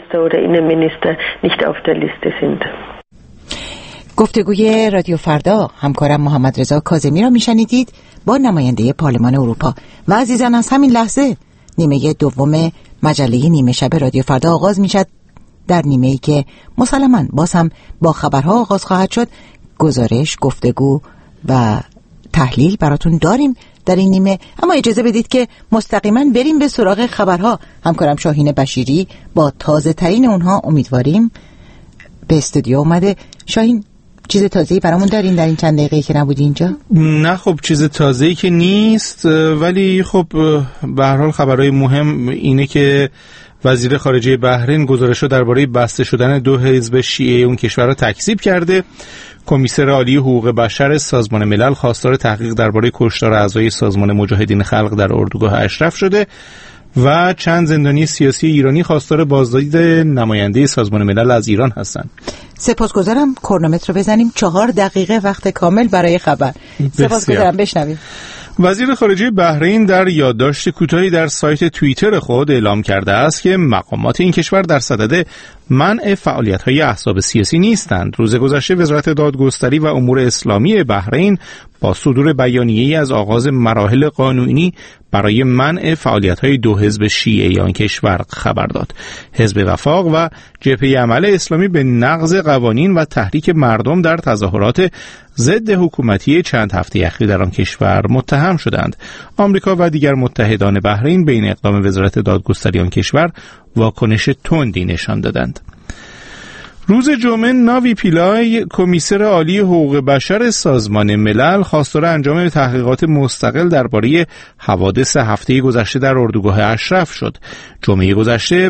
S1: گفتگوی رادیو فردا همکارم محمد رضا کاظمی را میشنیدید با نماینده پارلمان اروپا. و عزیزان از همین لحظه نیمه دوم مجله نیمه شب رادیو فردا آغاز میشد، در نیمه‌ای که مسلماً باز هم با خبرها آغاز خواهد شد. گزارش، گفتگو و تحلیل براتون داریم در این نیمه، اما اجازه بدید که مستقیما بریم به سراغ خبرها. همکارم شاهین بشیری با تازه ترین اونها امیدواریم به استودیو اومده. شاهین، چیز تازه‌ای برامون دارین در این چند دقیقه‌ای که نبودی اینجا؟
S2: نه خب چیز تازه‌ای که نیست، ولی خب به هر حال خبرهای مهم اینه که وزیر خارجه بحرین گزارش‌ها درباره بسته شدن 2 حزب شیعه اون کشور را تکذیب کرده. کمیسر عالی حقوق بشر سازمان ملل خواستار تحقیق درباره کشتار اعضای سازمان مجاهدین خلق در اردوگاه اشرف شده و چند زندانی سیاسی ایرانی خواستار بازدید نماینده سازمان ملل از ایران هستند.
S1: سپاسگزارم. کرونومتر رو بزنیم. 4 دقیقه وقت کامل برای خبر. سپاسگزارم. بشنویم.
S2: وزیر خارجه بحرین در یادداشت کوتاهی در سایت توییتر خود اعلام کرده است که مقامات این کشور در صدد منع فعالیت‌های احزاب سیاسی نیستند. روز گذشته وزارت دادگستری و امور اسلامی بحرین با صدور بیانیه‌ای از آغاز مراحل قانونی برای منع فعالیت‌های 2 حزب شیعه آن کشور خبر داد. حزب وفاق و جبهه عمل اسلامی به نقض قوانین و تحریک مردم در تظاهرات ضد حکومتی چند هفته اخیر در آن کشور متهم شدند. آمریکا و دیگر متحدان بحرین به این اقدام وزارت دادگستری آن کشور واکنش تندی نشان دادند. روز جمعه ناوی پیلای کمیسر عالی حقوق بشر سازمان ملل خواستار انجام تحقیقات مستقل درباره حوادث هفته گذشته در اردوگاه اشرف شد. جمعه گذشته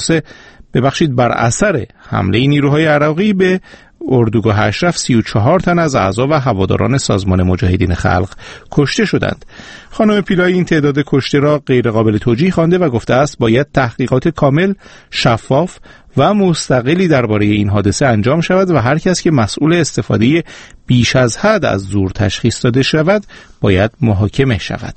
S2: بر اثر حمله نیروهای عراقی به اردوگاه اشرف 34 تن از اعضا و هواداران سازمان مجاهدین خلق کشته شدند. خانم پیلای این تعداد کشته را غیر قابل توجیه خوانده و گفته است باید تحقیقات کامل، شفاف و مستقلی درباره این حادثه انجام شود و هر کس که مسئول استفاده بیش از حد از زور تشخیص داده شود باید محاکمه شود.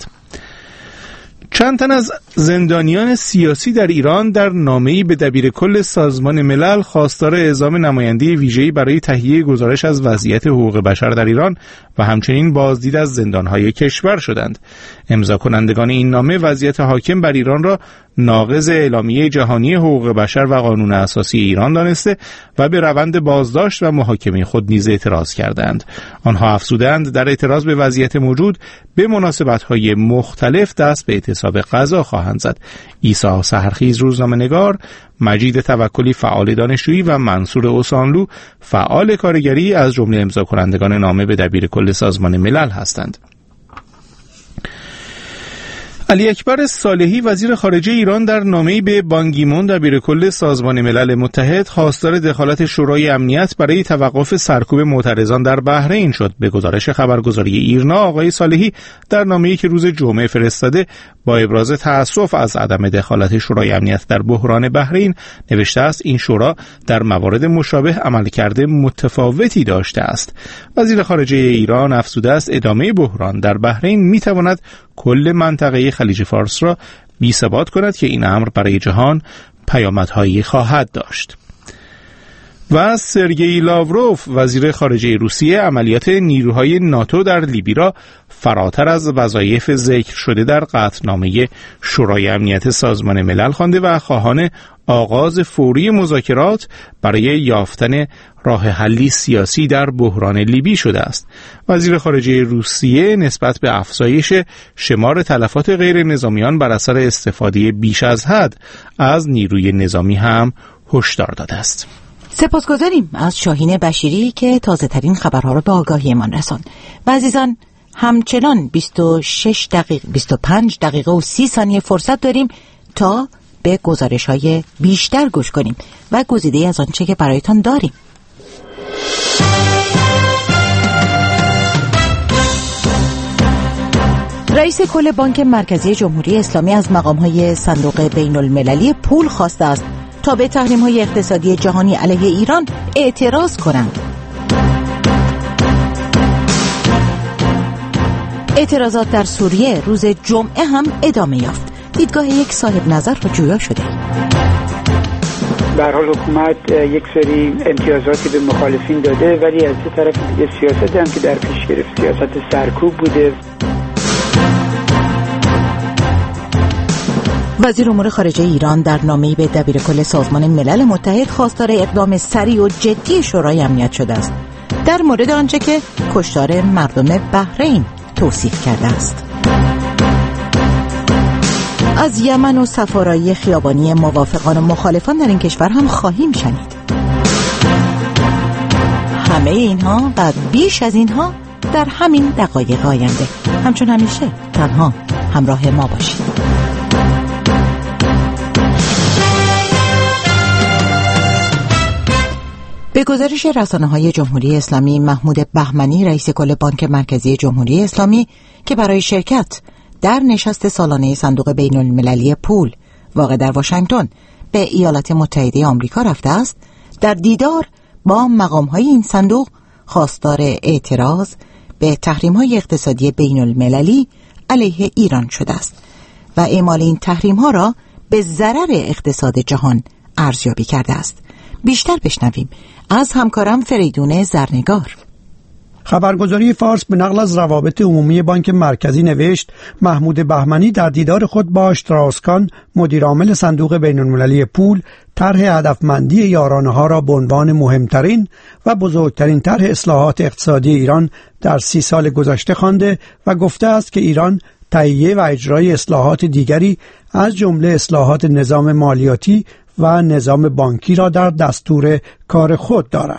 S2: چند تن از زندانیان سیاسی در ایران در نامه‌ای به دبیر کل سازمان ملل خواستار اعزام نماینده ویژه‌ای برای تهیه گزارش از وضعیت حقوق بشر در ایران و همچنین بازدید از زندان‌های کشور شدند. امضا کنندگان این نامه وضعیت حاکم بر ایران را ناقض اعلامیه جهانی حقوق بشر و قانون اساسی ایران دانسته و به روند بازداشت و محاکمه خود نیز اعتراض کردند. آنها افزودند در اعتراض به وضعیت موجود به مناسبت‌های مختلف دست به اعتصاب غذا خواهند زد. عیسی سحرخیز روزنامه‌نگار، مجید توکلی فعال دانشجویی و منصور اوسانلو فعال کارگری از جمله امضا کنندگان نامه به دبیر کل سازمان ملل هستند. علی اکبر صالحی وزیر خارجه ایران در نامه‌ای به بان کی مون دبیر کل سازمان ملل متحد خواستار دخالت شورای امنیت برای توقف سرکوب معترضان در بحرین شد. به گزارش خبرگزاری ایرنا آقای صالحی در نامه‌ای که روز جمعه فرستاده با ابراز تأسف از عدم دخالت شورای امنیت در بحران بحرین نوشته است این شورا در موارد مشابه عملکرد متفاوتی داشته است. وزیر خارجه ایران افزوده است ادامه بحران در بحرین می‌تواند کل منطقه خلیج فارس را بی‌ثبات کند که این امر برای جهان پیامدهایی خواهد داشت. و سرگئی لاوروف وزیر خارجه روسیه عملیات نیروهای ناتو در لیبی را فراتر از وظایف ذکر شده در قطعنامه شورای امنیت سازمان ملل خوانده و خواهان آغاز فوری مذاکرات برای یافتن راه حلی سیاسی در بحران لیبی شده است. وزیر خارجه روسیه نسبت به افزایش شمار تلفات غیر نظامیان بر اثر استفاده بیش از حد از نیروی نظامی هم هشدار داده است.
S1: سپاسگزاریم از شاهین بشیری که تازه ترین خبرها را به آگاهیمان رساند. و عزیزان، همچنان 25 دقیقه و 30 ثانیه فرصت داریم تا به گزارش‌های بیشتر گوش کنیم و گزیده‌ای از آنچه که برایتان داریم. رئیس کل بانک مرکزی جمهوری اسلامی از مقام‌های صندوق بین‌المللی پول خواسته است تا به تحریم‌های اقتصادی جهانی علیه ایران اعتراض کنند. اعتراضات در سوریه روز جمعه هم ادامه یافت. دیدگاه یک صاحب نظر را جویا شده.
S20: به هر حال حکومت یک سری امتیازاتی به مخالفین داده، ولی از یه طرف دیگه سیاست هم که در پیش گرفت سیاست سرکوب بوده.
S1: وزیر امور خارجه ایران در نامه‌ای به دبیرکل سازمان ملل متحد خواستار اقدام سریع و جدی شورای امنیت شده است در مورد آنچه که کشتار مردم بحرین توصیف کرده است. از یمن و سفارایی خیابانی موافقان و مخالفان در این کشور هم خواهیم شنید. همه اینها و بیش از اینها در همین دقایق آینده. همچون همیشه تنها همراه ما باشید. به گزارش رسانه‌های جمهوری اسلامی، محمود بهمنی رئیس کل بانک مرکزی جمهوری اسلامی که برای شرکت در نشست سالانه صندوق بین‌المللی پول واقع در واشنگتن به ایالات متحده آمریکا رفته است، در دیدار با مقام‌های این صندوق خواستار اعتراض به تحریم‌های اقتصادی بین‌المللی علیه ایران شده است و اعمال این تحریم‌ها را به ضرر اقتصاد جهان ارزیابی کرده است. بیشتر بشنویم از همکارم فریدون زرنگار.
S21: خبرگزاری فارس به نقل از روابط عمومی بانک مرکزی نوشت محمود بهمنی در دیدار خود با شتراوسکان مدیرعامل صندوق بین‌المللی پول طرح هدفمندی یارانه‌ها را به عنوان مهمترین و بزرگترین طرح اصلاحات اقتصادی ایران در 30 سال گذشته خوانده و گفته است که ایران تهیه و اجرای اصلاحات دیگری از جمله اصلاحات نظام مالیاتی و نظام بانکی را در دستور کار خود دارد.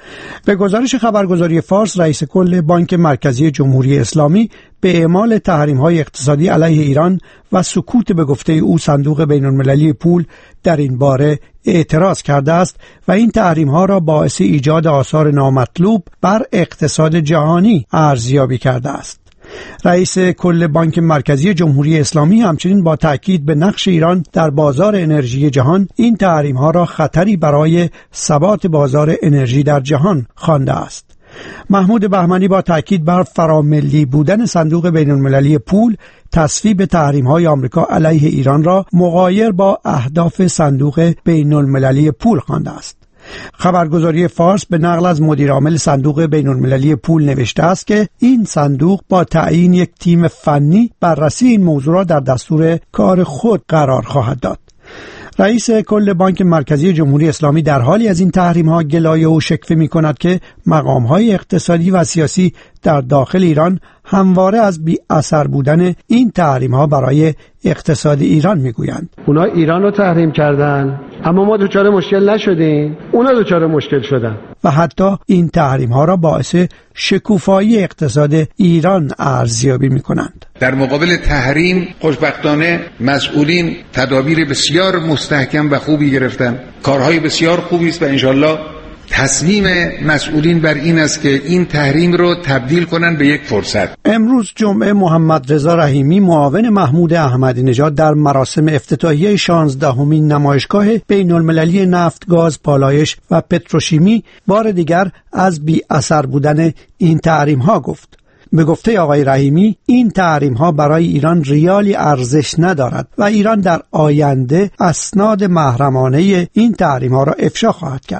S21: به گزارش خبرگزاری فارس، رئیس کل بانک مرکزی جمهوری اسلامی به اعمال تحریم‌های اقتصادی علیه ایران و سکوت به گفته او صندوق بین‌المللی پول در این باره اعتراض کرده است و این تحریم‌ها را باعث ایجاد آثار نامطلوب بر اقتصاد جهانی ارزیابی کرده است. رئیس کل بانک مرکزی جمهوری اسلامی همچنین با تأکید به نقش ایران در بازار انرژی جهان این تحریم‌ها را خطری برای ثبات بازار انرژی در جهان خوانده است. محمود بهمنی با تأکید بر فراملی بودن صندوق بین‌المللی پول تصویب تحریم‌های آمریکا علیه ایران را مغایر با اهداف صندوق بین‌المللی پول خوانده است. خبرگزاری فارس به نقل از مدیرعامل صندوق بین‌المللی پول نوشته است که این صندوق با تعیین یک تیم فنی بررسی این موضوع را در دستور کار خود قرار خواهد داد. رئیس کل بانک مرکزی جمهوری اسلامی در حالی از این تحریم‌ها گلایه و شکوه می‌کند که مقام‌های اقتصادی و سیاسی در داخل ایران همواره از بی اثر بودن این تحریم‌ها برای اقتصاد ایران میگویند.
S22: اونا ایران رو تحریم کردن اما ما دچار مشکل نشدیم، اونا دچار مشکل شدن.
S21: و حتی این تحریم‌ها را باعث شکوفایی اقتصاد ایران ارزیابی می‌کنند.
S23: در مقابل تحریم خوشبختانه مسئولین تدابیر بسیار مستحکم و خوبی گرفتن. کارهای بسیار خوبی است و انشالله تصمیم مسئولین بر این است که این تحریم رو تبدیل کنن به یک فرصت.
S21: امروز جمعه محمد رضا رحیمی معاون محمود احمدی نژاد در مراسم افتتاحیه 16مین نمایشگاه بین‌المللی نفت، گاز، پالایش و پتروشیمی بار دیگر از بی اثر بودن این تحریم ها گفت. به گفته آقای رحیمی این تحریم ها برای ایران ریالی ارزش ندارد و ایران در آینده اسناد محرمانه این تحریم ها را افشا خواهد کرد.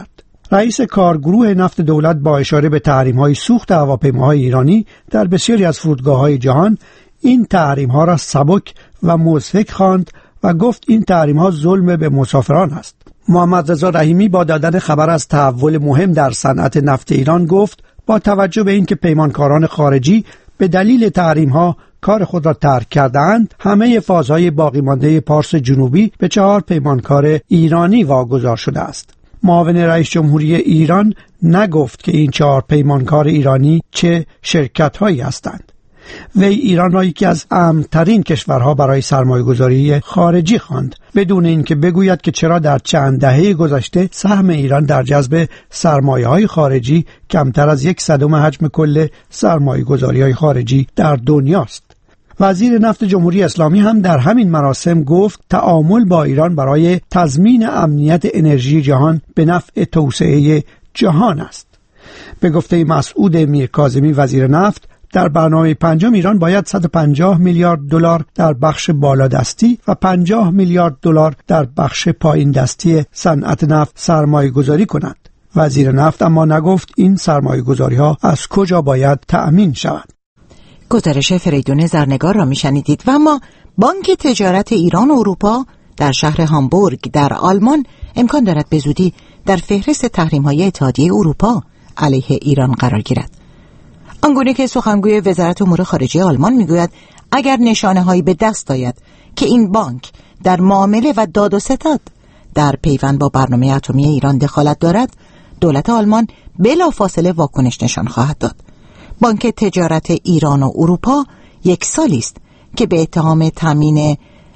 S21: رئیس کارگروه نفت دولت با اشاره به تحریم‌های سوخت هواپیماهای ایرانی در بسیاری از فرودگاه‌های جهان این تحریم‌ها را سبک و مضحک خواند و گفت این تحریم‌ها ظلم به مسافران است. محمد رضا رحیمی با دادن خبر از تحول مهم در صنعت نفت ایران گفت با توجه به اینکه پیمانکاران خارجی به دلیل تحریم‌ها کار خود را ترک کرده‌اند، همه فازهای باقی مانده پارس جنوبی به 4 پیمانکار ایرانی واگذار شده است. معاون رئیس جمهوری ایران نگفت که این 4 پیمانکار ایرانی چه شرکت‌هایی هستند. وی ایران را یکی از امن‌ترین کشورها برای سرمایه‌گذاری خارجی خواند، بدون اینکه بگوید که چرا در چند دهه گذشته سهم ایران در جذب سرمایه‌های خارجی کمتر از 1/100 حجم کل سرمایه‌گذاری‌های خارجی در دنیاست. وزیر نفت جمهوری اسلامی هم در همین مراسم گفت تعامل با ایران برای تضمین امنیت انرژی جهان به نفع توسعه جهان است. به گفته مسعود میرکاظمی وزیر نفت، در برنامه پنجم ایران باید 150 میلیارد دلار در بخش بالادستی و 50 میلیارد دلار در بخش پایین دستی صنعت نفت سرمایه گذاری کند. وزیر نفت اما نگفت این سرمایه گذاری ها از کجا باید تأمین شود.
S1: گزارش فریدون زرنگار را میشنیدید. و اما بانک تجارت ایران و اروپا در شهر هامبورگ در آلمان امکان دارد به زودی در فهرست تحریم‌های اتحادیه اروپا علیه ایران قرار گیرد. آنگونه که سخنگوی وزارت امور خارجه آلمان میگوید اگر نشانه‌هایی به دست آید که این بانک در معامله و داد و ستد در پیوند با برنامه اتمی ایران دخالت دارد، دولت آلمان بلافاصله واکنش نشان خواهد داد. بانک تجارت ایران و اروپا 1 سالی است که به اتهام تامین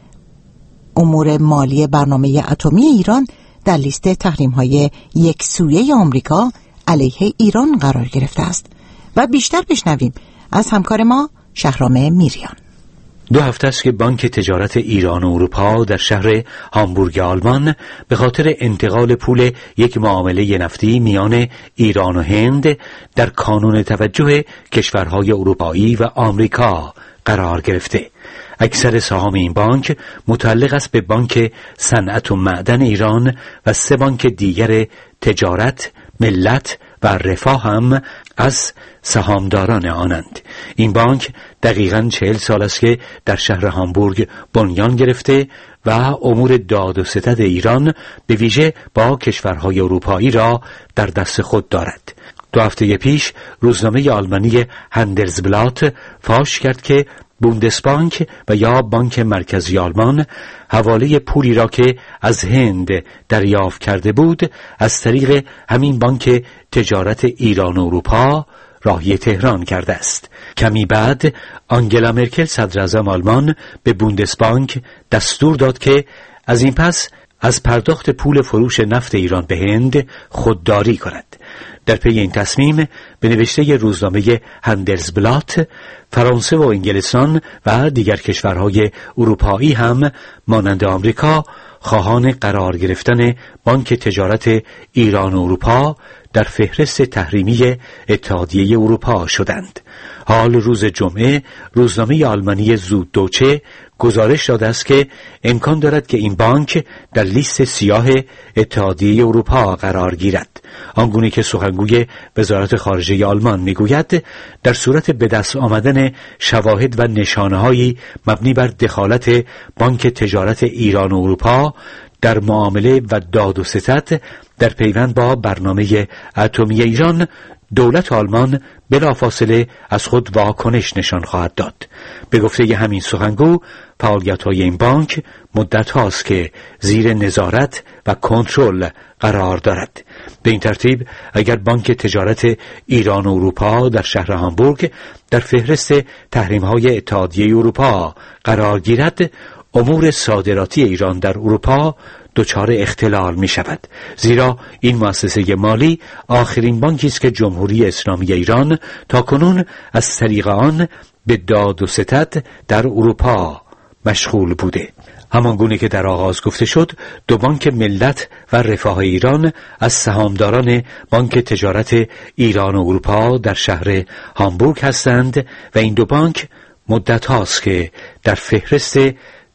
S1: امور مالی برنامه اتمی ایران در لیست تحریم‌های یکسویه آمریکا علیه ایران قرار گرفته است. و بیشتر بشنویم از همکار ما شهرام میریان.
S6: 2 هفته است که بانک تجارت ایران و اروپا در شهر هامبورگ آلمان به خاطر انتقال پول یک معامله نفتی میان ایران و هند در کانون توجه کشورهای اروپایی و آمریکا قرار گرفته. اکثر سهام این بانک متعلق است به بانک صنعت و معدن ایران و 3 بانک دیگر تجارت، ملت و رفاه هم از سهامداران آنند. این بانک دقیقاً 40 سال است که در شهر هامبورگ بنیان گرفته و امور داد و ستد ایران به ویژه با کشورهای اروپایی را در دست خود دارد. 2 هفته پیش روزنامه آلمانی هندلزبلات فاش کرد که بوندسبانک و یا بانک مرکزی آلمان حواله پولی را که از هند دریافت کرده بود از طریق همین بانک تجارت ایران و اروپا راهی تهران کرده است. کمی بعد آنگلا مرکل صدراعظم آلمان به بوندسبانک دستور داد که از این پس از پرداخت پول فروش نفت ایران به هند خودداری کند. در پی این تصمیم به نوشته روزنامه هندلزبلات، فرانسه و انگلستان و دیگر کشورهای اروپایی هم مانند آمریکا خواهان قرار گرفتن بانک تجارت ایران و اروپا در فهرست تحریمی اتحادیه اروپا شدند. حال روز جمعه روزنامه آلمانی زوددوچه گزارش داده است که امکان دارد که این بانک در لیست سیاه اتحادیه اروپا قرار گیرد. آنگونه که سخنگوی وزارت خارجه آلمان میگوید در صورت به دست آمدن شواهد و نشانه‌هایی مبنی بر دخالت بانک تجارت ایران و اروپا در معامله و داد و ستد در پیوند با برنامه اتمی ایران، دولت آلمان بلافاصله از خود واکنش نشان خواهد داد. به گفته همین سخنگو، فعالیت‌های این بانک مدت هاست که زیر نظارت و کنترل قرار دارد. به این ترتیب اگر بانک تجارت ایران و اروپا در شهر هامبورگ در فهرست تحریم‌های اتحادیه اروپا قرار گیرد، امور صادراتی ایران در اروپا دچار اختلال می شود، زیرا این مؤسسه مالی آخرین بانکی است که جمهوری اسلامی ایران تاکنون از طریق آن به داد و ستد در اروپا مشغول بوده. همانگونه که در آغاز گفته شد، 2 بانک ملت و رفاه ایران از سهامداران بانک تجارت ایران و اروپا در شهر هامبورگ هستند و این 2 بانک مدت هاست که در فهرست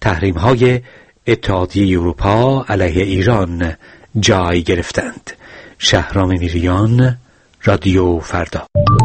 S6: تحریم‌های اتحادیه اروپا علیه ایران جای گرفتند. شهرام میریان، رادیو فردا.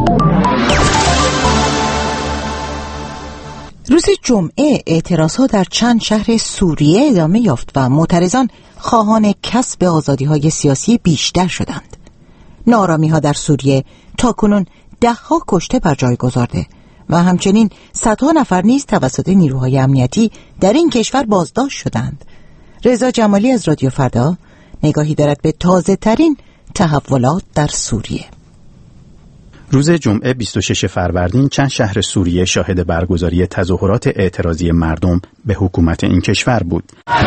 S1: روز جمعه اعتراضها در چند شهر سوریه ادامه یافت و معترضان خواهان کسب آزادی‌های سیاسی بیشتر شدند. ناآرامی‌ها در سوریه تاکنون 10 کشته بر جای گذارده و همچنین صدها نفر نیز توسط نیروهای امنیتی در این کشور بازداشت شدند. رضا جمالی از رادیو فردا نگاهی دارد به تازه‌ترین تحولات در سوریه.
S3: روز جمعه 26 فروردین چند شهر سوریه شاهد برگزاری تظاهرات اعتراضی مردم به حکومت این کشور بود.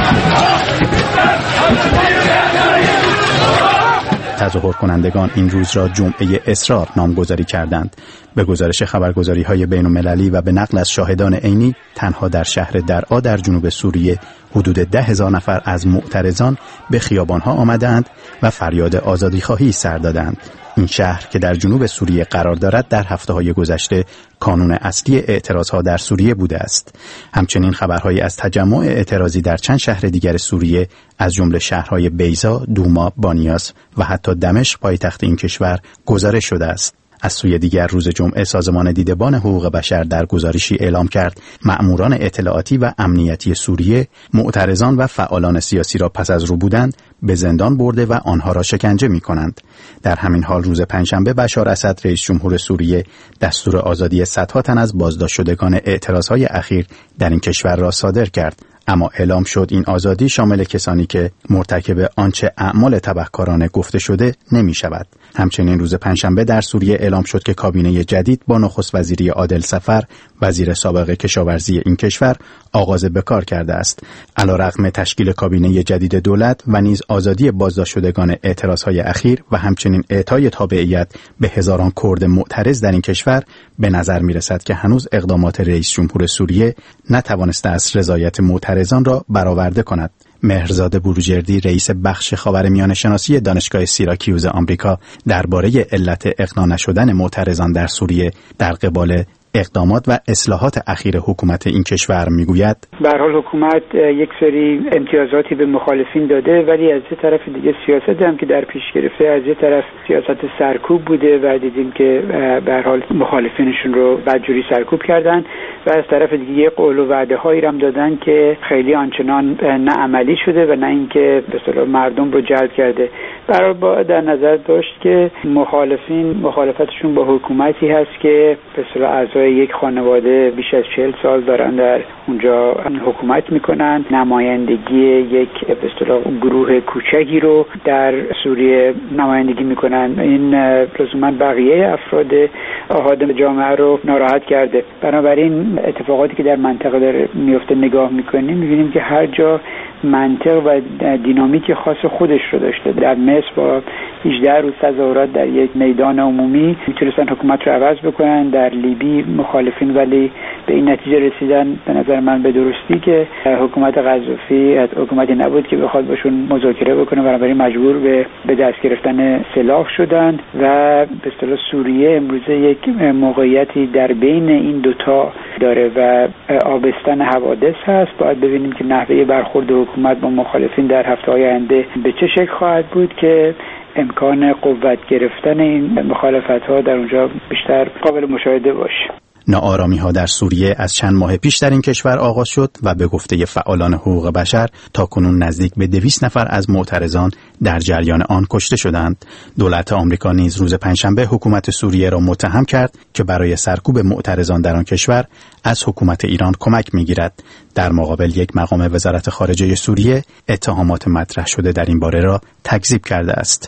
S3: تظاهر کنندگان این روز را جمعه اصرار نامگذاری کردند. به گزارش خبرگزاری‌های بین‌المللی و به نقل از شاهدان عینی، تنها در شهر درعا در جنوب سوریه حدود 10,000 نفر از معترضان به خیابان‌ها آمدند و فریاد آزادی‌خواهی سر دادند. این شهر که در جنوب سوریه قرار دارد در هفته‌های گذشته کانون اصلی اعتراضها در سوریه بوده است. همچنین خبرهایی از تجمع اعتراضی در چند شهر دیگر سوریه از جمله شهرهای بیضا، دوما، بانیاس و حتی دمشق پایتخت این کشور گزارش شده است. از سوی دیگر روز جمعه سازمان دیدبان حقوق بشر در گزارشی اعلام کرد مأموران اطلاعاتی و امنیتی سوریه معترضان و فعالان سیاسی را پس از ربودن به زندان برده و آنها را شکنجه می‌کنند. در همین حال روز پنجشنبه بشار اسد رئیس جمهور سوریه دستور آزادی صدها تن از بازداشت شدگان اعتراضهای اخیر در این کشور را صادر کرد. اما اعلام شد این آزادی شامل کسانی که مرتکب آنچه اعمال تبهکارانه گفته شده نمی شود. همچنین روز پنجشنبه در سوریه اعلام شد که کابینه جدید با نخست وزیری عادل سفر، وزیر سابق کشاورزی این کشور، آغاز به کار کرده است. علیرغم تشکیل کابینه جدید دولت و نیز آزادی بازداشت شدگان اعتراضهای اخیر و همچنین اعطای تابعیت به هزاران کرد معترض در این کشور، به نظر می رسد که هنوز اقدامات رئیس جمهور سوریه نتوانسته است رضایت معترضان را برآورده کند. مهرزاد بروجردی رئیس بخش خاورمیانه شناسی دانشگاه سیراکیوز آمریکا درباره علت اقناع نشدن معترضان در سوریه در قبال اقدامات و اصلاحات اخیر حکومت این کشور میگوید:
S20: به هر حال حکومت یک سری امتیازاتی به مخالفین داده، ولی از یه طرف دیگه سیاست هم که در پیش گرفته، از یه طرف سیاست سرکوب بوده و دیدیم که به هر حال مخالفینشون رو بدجوری سرکوب کردن و از طرف دیگه یه قول و وعده هایی هم دادن که خیلی آنچنان نه عملی شده و نه اینکه به اصطلاح مردم رو جلب کرده. برای با در نظر داشت که مخالفین مخالفتشون با حکومتی هست که به اصطلاح اعضای یک خانواده بیش از 40 سال دارن در اونجا حکومت میکنن، نمایندگی یک به اصطلاح گروه کوچکی رو در سوریه نمایندگی میکنن. این لزوما بقیه افراد احاد جامعه رو ناراحت کرده. بنابراین اتفاقاتی که در منطقه داره میفته نگاه میکنیم، میبینیم که هر جا منطق و دینامیک خاص خودش رو داشته. در مصر با 18 روز تظاهرات در یک میدان عمومی میتونستن حکومت رو عوض بکنن. در لیبی مخالفین ولی به این نتیجه رسیدن به نظر من به درستی که حکومت قذافی حکومتی نبود که بخواد باشون مذاکره بکنه، بنابراین مجبور به دست گرفتن سلاح شدن و به اصطلاح سوریه امروزه یک موقعیتی در بین این دوتا داره و آبستن حوادث هست. باید ببینیم که نحوه برخورد حکومت با مخالفین در هفته‌های آینده به چه شکل خواهد بود که امکان قوت گرفتن این مخالفت‌ها در اونجا بیشتر قابل مشاهده باشه.
S3: ناآرامی‌ها در سوریه از چند ماه پیش در این کشور آغاز شد و به گفته فعالان حقوق بشر تاکنون نزدیک به 200 نفر از معترضان در جریان آن کشته شدند. دولت آمریکا نیز روز پنجشنبه حکومت سوریه را متهم کرد که برای سرکوب معترضان در آن کشور از حکومت ایران کمک می‌گیرد. در مقابل یک مقام وزارت خارجه سوریه اتهامات مطرح شده در این باره را تکذیب کرده است.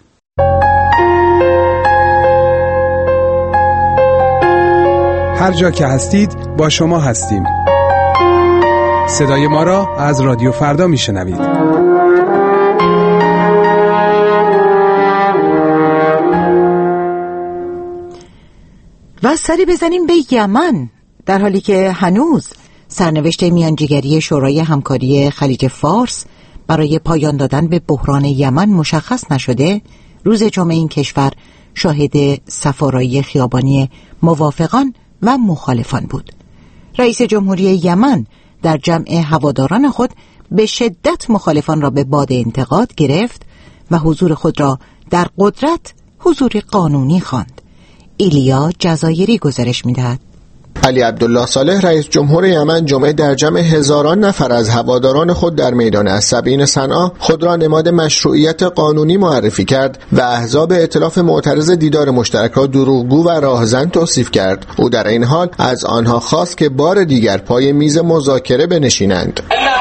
S19: هر جا که هستید با شما هستیم. صدای ما را از رادیو فردا میشنوید.
S1: و سری بزنیم به یمن، در حالی که هنوز سرنوشت میانجیگری شورای همکاری خلیج فارس برای پایان دادن به بحران یمن مشخص نشده. روز جمعه این کشور شاهد صفارایی خیابانی موافقان و مخالفان بود. رئیس جمهوری یمن در جمع هواداران خود به شدت مخالفان را به باد انتقاد گرفت و حضور خود را در قدرت حضور قانونی خواند. ایلیا جزایری گزارش می‌دهد.
S7: علی عبدالله صالح رئیس جمهور یمن جمعه در جمع هزاران نفر از هواداران خود در میدان السبعین صنعا خود را نماد مشروعیت قانونی معرفی کرد و احزاب ائتلاف معترض دیدار مشترک را دروغگو و راهزن توصیف کرد. او در این حال از آنها خواست که بار دیگر پای میز مذاکره بنشینند.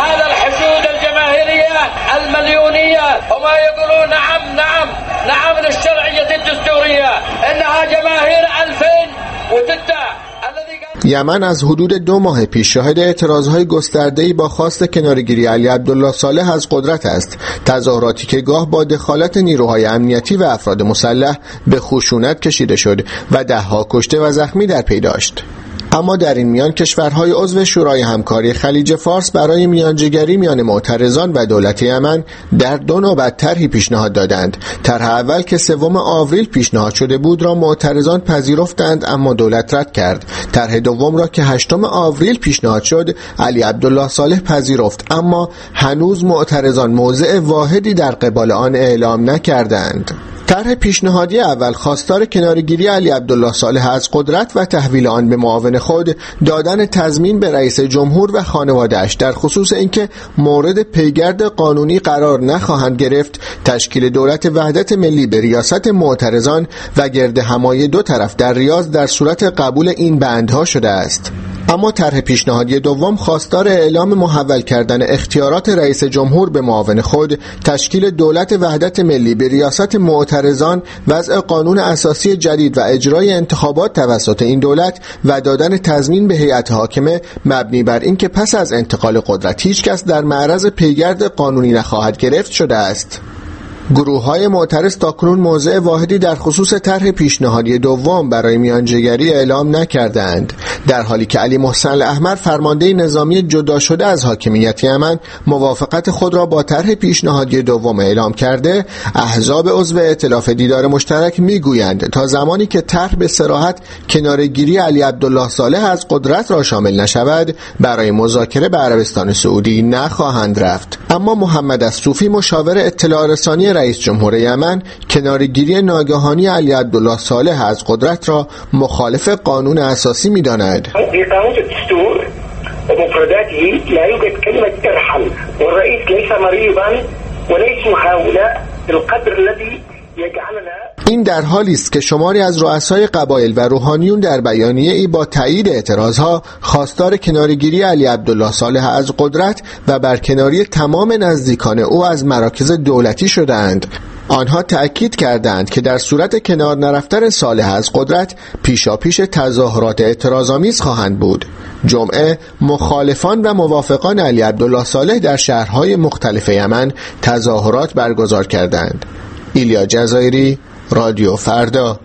S7: یمن از حدود 2 ماه پیش شاهد اعتراضهای گسترده‌ای با خواست کناره‌گیری علی عبدالله صالح از قدرت است. تظاهراتی که گاه با دخالت نیروهای امنیتی و افراد مسلح به خشونت کشیده شد و 10 کشته و زخمی در پی داشت. اما در این میان کشورهای عضو شورای همکاری خلیج فارس برای میانجیگری میان معترضان و دولت یمن در 2 نوبت طرحی پیشنهاد دادند. طرح اول که 3 آوریل پیشنهاد شده بود را معترضان پذیرفتند اما دولت رد کرد. طرح دوم را که 8 آوریل پیشنهاد شد علی عبدالله صالح پذیرفت اما هنوز معترضان موضع واحدی در قبال آن اعلام نکردند. طرح پیشنهادی اول خواستار کناره‌گیری علی عبدالله صالح از قدرت و تحویل آن به معاون خود، دادن تضمین به رئیس جمهور و خانواده‌اش در خصوص اینکه مورد پیگرد قانونی قرار نخواهند گرفت، تشکیل دولت وحدت ملی به ریاست معترضان و گرد همایی 2 طرف در ریاض در صورت قبول این بندها شده است. اما طرح پیشنهادی دوم خواستار اعلام محول کردن اختیارات رئیس جمهور به معاون خود، تشکیل دولت وحدت ملی به ریاست معترضان، وضع قانون اساسی جدید و اجرای انتخابات توسط این دولت و دادن تضمین به هیئت حاکمه مبنی بر اینکه پس از انتقال قدرت هیچ کس در معرض پیگرد قانونی نخواهد گرفت شده است. گروه‌های معترض تاکنون موضع واحدی در خصوص طرح پیشنهادی دوم برای میانجیگری اعلام نکردند، در حالی که علی محسن الاحمر فرمانده نظامی جدا شده از حاکمیت یمن موافقت خود را با طرح پیشنهادی دوم اعلام کرده. احزاب عضو ائتلاف دیدار مشترک میگویند تا زمانی که طرح به صراحت کناره‌گیری علی عبدالله صالح از قدرت را شامل نشود برای مذاکره به عربستان سعودی نخواهند رفت. اما محمد الصوفی مشاور اطلاع رسانی رئیس جمهور یمن کناره‌گیری ناگهانی علی عبدالله صالح از قدرت را مخالف قانون اساسی می‌داند.
S8: قانون الدستور ومفرداته لا يوجد كلمة ارحل والرئيس ليس مريضا وليس محاولة بالقدر الذي
S7: این در حالی است که شماری از رؤسای قبایل و روحانیون در بیانیه‌ای با تایید اعتراضها خواستار کناره‌گیری علی عبدالله صالح از قدرت و برکناری تمام نزدیکان او از مراکز دولتی شدند. آنها تأکید کردند که در صورت کنار نرفتن صالح از قدرت پیشاپیش تظاهرات اعتراض‌آمیز خواهند بود. جمعه مخالفان و موافقان علی عبدالله صالح در شهرهای مختلف یمن تظاهرات برگزار کردند. ایلیا جزایری، رادیو فردا.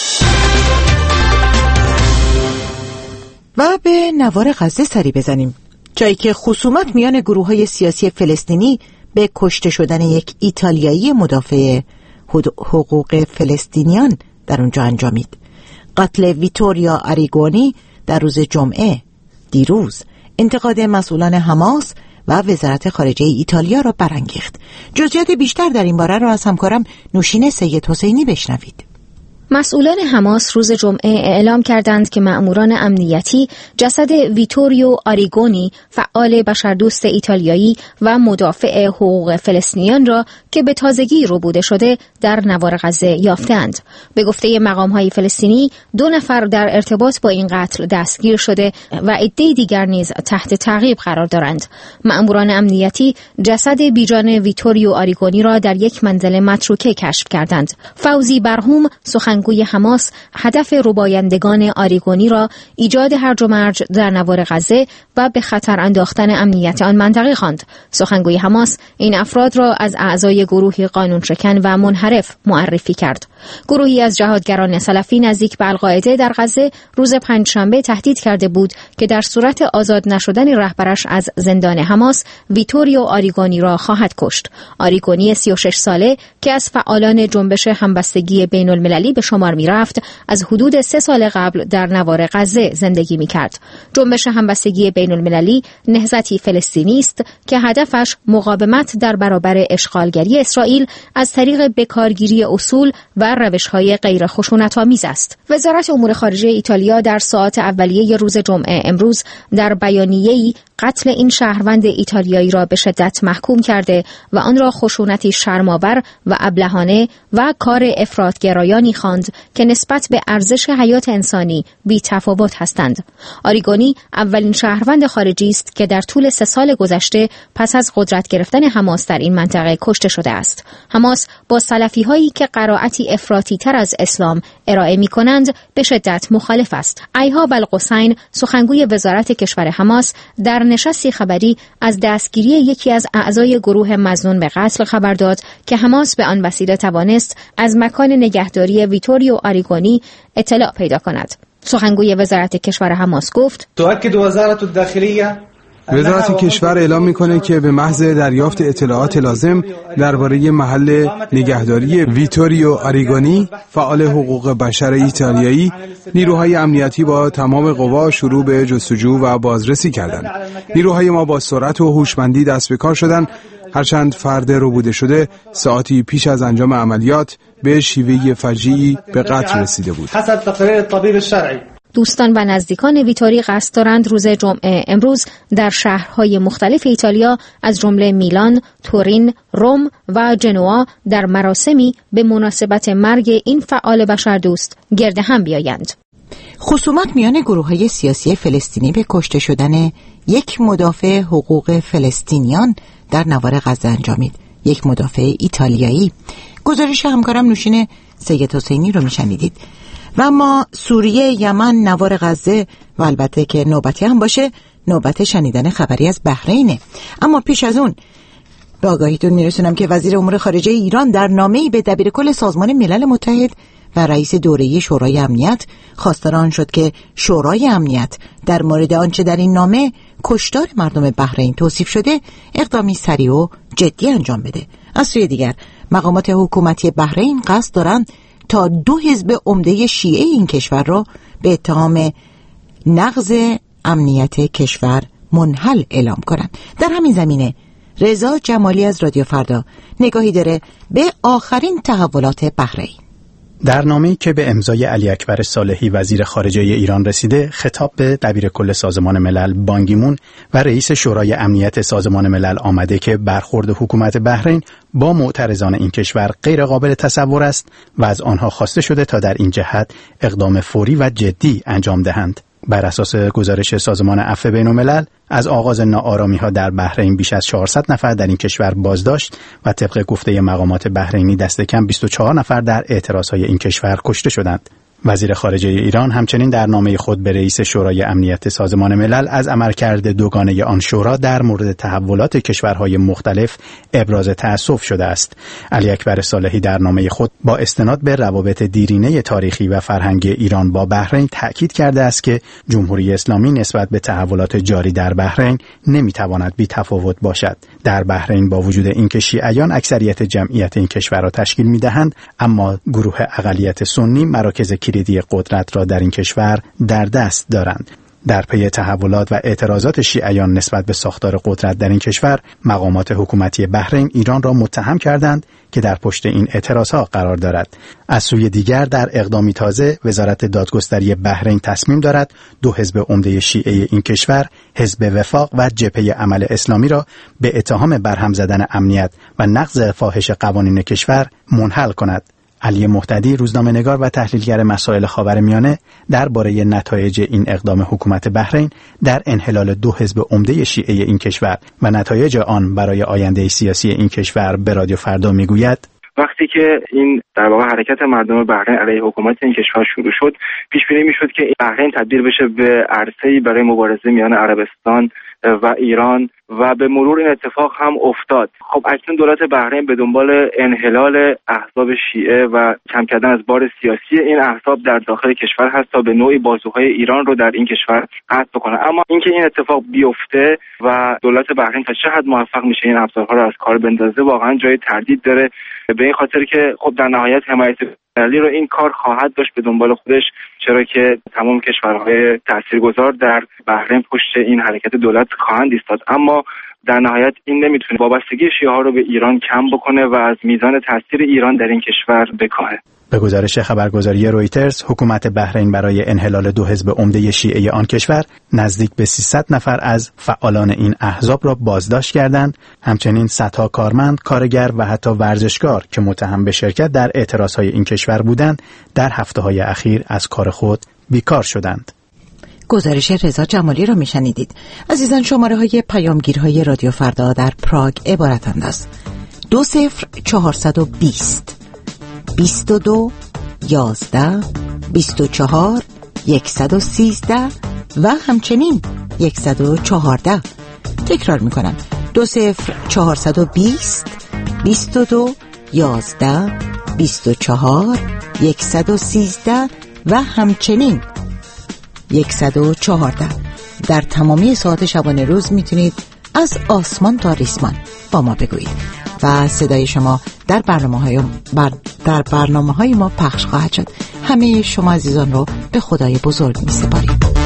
S1: و به نوار غزه سری بزنیم، جایی که خصومت میان گروه‌های سیاسی فلسطینی به کشته شدن یک ایتالیایی مدافع حقوق فلسطینیان در اونجا انجامید. قتل ویتوریا آریگونی در روز جمعه دیروز انتقاد مسئولان حماس و وزارت خارجه ایتالیا را برانگیخت. جزئیات بیشتر در این باره را از همکارم نوشین سید حسینی بشنوید.
S17: مسئولان حماس روز جمعه اعلام کردند که مأموران امنیتی جسد ویتوریو آریگونی، فعال بشردوست ایتالیایی و مدافع حقوق فلسطینیان را که به تازگی ربوده شده در نوار غزه یافتند. به گفته مقام‌های فلسطینی 2 نفر در ارتباط با این قتل دستگیر شده و عده دیگر نیز تحت تعقیب قرار دارند. مأموران امنیتی جسد بیجان ویتوریو آریگونی را در یک منزل متروکه کشف کردند. فوزی برهوم سخنگوی حماس هدف ربایندگان آریگونی را ایجاد هرج و مرج در نوار غزه و به خطر انداختن امنیت آن منطقه خواند. سخنگوی حماس این افراد را از اعضای گروهی قانون شکن و منحرف معرفی کرد.
S5: گروهی از جهادگران سلفی نزدیک به القاعده در غزه روز پنجشنبه تهدید کرده بود که در صورت آزاد نشدن رهبرش از زندان حماس، ویتوریو آریگونی را خواهد کشت. آریگونی 36 ساله که از فعالان جنبش همبستگی بین المللی به شمار می رفت، از حدود 3 سال قبل در نوار غزه زندگی می کرد. جنبش همبستگی بین المللی نهضتی فلسطینی است که هدفش مقاومت در برابر اشغالگری اسرائیل از طریق بکارگیری اصول و روش‌های غیر خشونت‌آمیز است. وزارت امور خارجه ایتالیا در ساعات اولیه روز جمعه امروز در بیانیه‌ای قتل این شهروند ایتالیایی را به شدت محکوم کرده و آن را خشونتی شرم‌آور و ابلهانه و کار افراط‌گرایانی خواند که نسبت به ارزش حیات انسانی بی‌تفاوت هستند. آریگونی اولین شهروند خارجی است که در طول 3 سال گذشته پس از قدرت گرفتن حماس در این منطقه کشته شده است. حماس با سلفی‌هایی که قرائتی افراطی‌تر از اسلام ارائه می‌کنند به شدت مخالف است. ایهاب القصین، سخنگوی وزارت کشور حماس، در نشستی خبری از دستگیری یکی از اعضای گروه مظنون به قتل خبر داد که حماس به آن وسیله توانست از مکان نگهداری ویتوریو آریگونی اطلاع پیدا کند. سخنگوی وزارت کشور حماس گفت:
S9: تؤكد وزارة الداخلية
S19: وزارت کشور اعلام میکنه که به محض دریافت اطلاعات لازم درباره محل نگهداری ویتوریو آریگونی، فعال حقوق بشر ایتالیایی، نیروهای امنیتی با تمام قوا شروع به جستجو و بازرسی کردند. نیروهای ما با سرعت و هوشمندی دست به کار شدند، هرچند فرد ربوده شده ساعتی پیش از انجام عملیات به شیوه فجیعی به قتل رسیده بود.
S9: حسب تقریر الطبیب الشرعی.
S5: دوستان و نزدیکان ویتوری قصد دارند روز جمعه امروز در شهرهای مختلف ایتالیا از جمله میلان، تورین، روم و جنوا در مراسمی به مناسبت مرگ این فعال بشردوست گرد هم بیایند.
S1: خصومت میان گروه‌های سیاسی فلسطینی به کشته شدن یک مدافع حقوق فلسطینیان در نوار غزه انجامید. یک مدافع ایتالیایی. گزارش همکارم نوشین سید حسینی رو میشنیدید. و اما سوریه، یمن، نوار غزه و البته که نوبتی هم باشه نوبت شنیدن خبری از بحرینه. اما پیش از اون به آگاهیتون میرسونم که وزیر امور خارجه ایران در نامه‌ای به دبیرکل سازمان ملل متحد و رئیس دوره‌ای شورای امنیت خواستار آن شد که شورای امنیت در مورد آنچه در این نامه کشتار مردم بحرین توصیف شده اقدامی سریع و جدی انجام بده. از سوی دیگر مقامات حکومتی بحرین قصد دارند تا 2 حزب عمده شیعه این کشور را به اتهام نقض امنیت کشور منحل اعلام کنند. در همین زمینه رضا جمالی از رادیو فردا نگاهی داره به آخرین تحولات بحرین.
S3: در نامه‌ای که به امضای علی اکبر صالحی وزیر خارجه ایران رسیده، خطاب به دبیرکل سازمان ملل بان کی مون و رئیس شورای امنیت سازمان ملل آمده که برخورد حکومت بحرین با معترضان این کشور غیر قابل تصور است و از آنها خواسته شده تا در این جهت اقدام فوری و جدی انجام دهند. بر اساس گزارش سازمان عفو بین‌الملل از آغاز ناآرامی‌ها در بحرین بیش از 400 نفر در این کشور بازداشت و طبق گفته مقامات بحرینی دست کم 24 نفر در اعتراضهای این کشور کشته شدند. وزیر خارجه ایران همچنین در نامه خود به رئیس شورای امنیت سازمان ملل از عملکرد دوگانه آن شورا در مورد تحولات کشورهای مختلف ابراز تأسف شده است. علی اکبر صالحی در نامه خود با استناد به روابط دیرینه تاریخی و فرهنگی ایران با بحرین تأکید کرده است که جمهوری اسلامی نسبت به تحولات جاری در بحرین نمیتواند بی تفاوت باشد. در بحرین با وجود اینکه شیعیان اکثریت جمعیت این کشور را تشکیل میدهند، اما گروه اقلیت سنی مراکز کلیدی قدرت را در این کشور در دست دارند. در پی تحولات و اعتراضات شیعیان نسبت به ساختار قدرت در این کشور، مقامات حکومتی بحرین ایران را متهم کردند که در پشت این اعتراضها قرار دارد. از سوی دیگر در اقدامی تازه، وزارت دادگستری بحرین تصمیم دارد 2 حزب عمده شیعه این کشور، حزب وفاق و جبهه عمل اسلامی را به اتهام برهم زدن امنیت و نقض فاحش قوانین کشور منحل کند. علی مهتدی، روزنامه‌نگار و تحلیلگر مسائل خاورمیانه، درباره نتایج این اقدام حکومت بحرین در انحلال 2 حزب عمده شیعه این کشور و نتایج آن برای آینده سیاسی این کشور به رادیو فردا میگوید:
S12: وقتی که این در واقع حرکت مردم بحرین علیه حکومت این کشور شروع شد، پیش بینی میشد که بحرین تبدیل بشه به عرصه‌ای برای مبارزه میان عربستان و ایران و به مرور این اتفاق هم افتاد. خب اکنون دولت بحرین به دنبال انحلال احزاب شیعه و کم کردن از بار سیاسی این احزاب در داخل کشور هست تا به نوعی بازوهای ایران رو در این کشور قطع کنه. اما اینکه این اتفاق بیفته و دولت بحرین تا چه حد موفق میشه این ابزارها رو از کار بندازه واقعا جای تردید داره، به این خاطر که خب در نهایت حمایت ملی رو این کار خواهد داشت به دنبال خودش، چرا که تمام کشورهای تاثیرگذار در بحرین پشت این حرکت دولت خواهند ایستاد. اما در نهایت این نمیتونه وابستگی شیعه ها رو به ایران کم بکنه و از میزان تاثیر ایران در این کشور بکاهه.
S3: به گزارش خبرگزاری رویترز، حکومت بحرین برای انحلال دو حزب عمده شیعه آن کشور نزدیک به 300 نفر از فعالان این احزاب را بازداشت کردند. همچنین صدها کارمند، کارگر و حتی ورزشکار که متهم به شرکت در اعتراضهای این کشور بودند، در هفته‌های اخیر از کار خود بیکار شدند.
S1: گزارش رضا جمالی را میشنیدید. عزیزان، شماره های پیامگیرهای رادیو فردا در پراگ عبارتند از 20420 22 11 24 113 و همچنین 114. تکرار میکنم 20420 22 11 24 113 و همچنین 114. در تمامی ساعت شبانه روز میتونید از آسمان تا ریسمان با ما بگویید و صدای شما در برنامه‌های ما پخش خواهد شد. همه شما عزیزان رو به خدای بزرگ می‌سپاریم.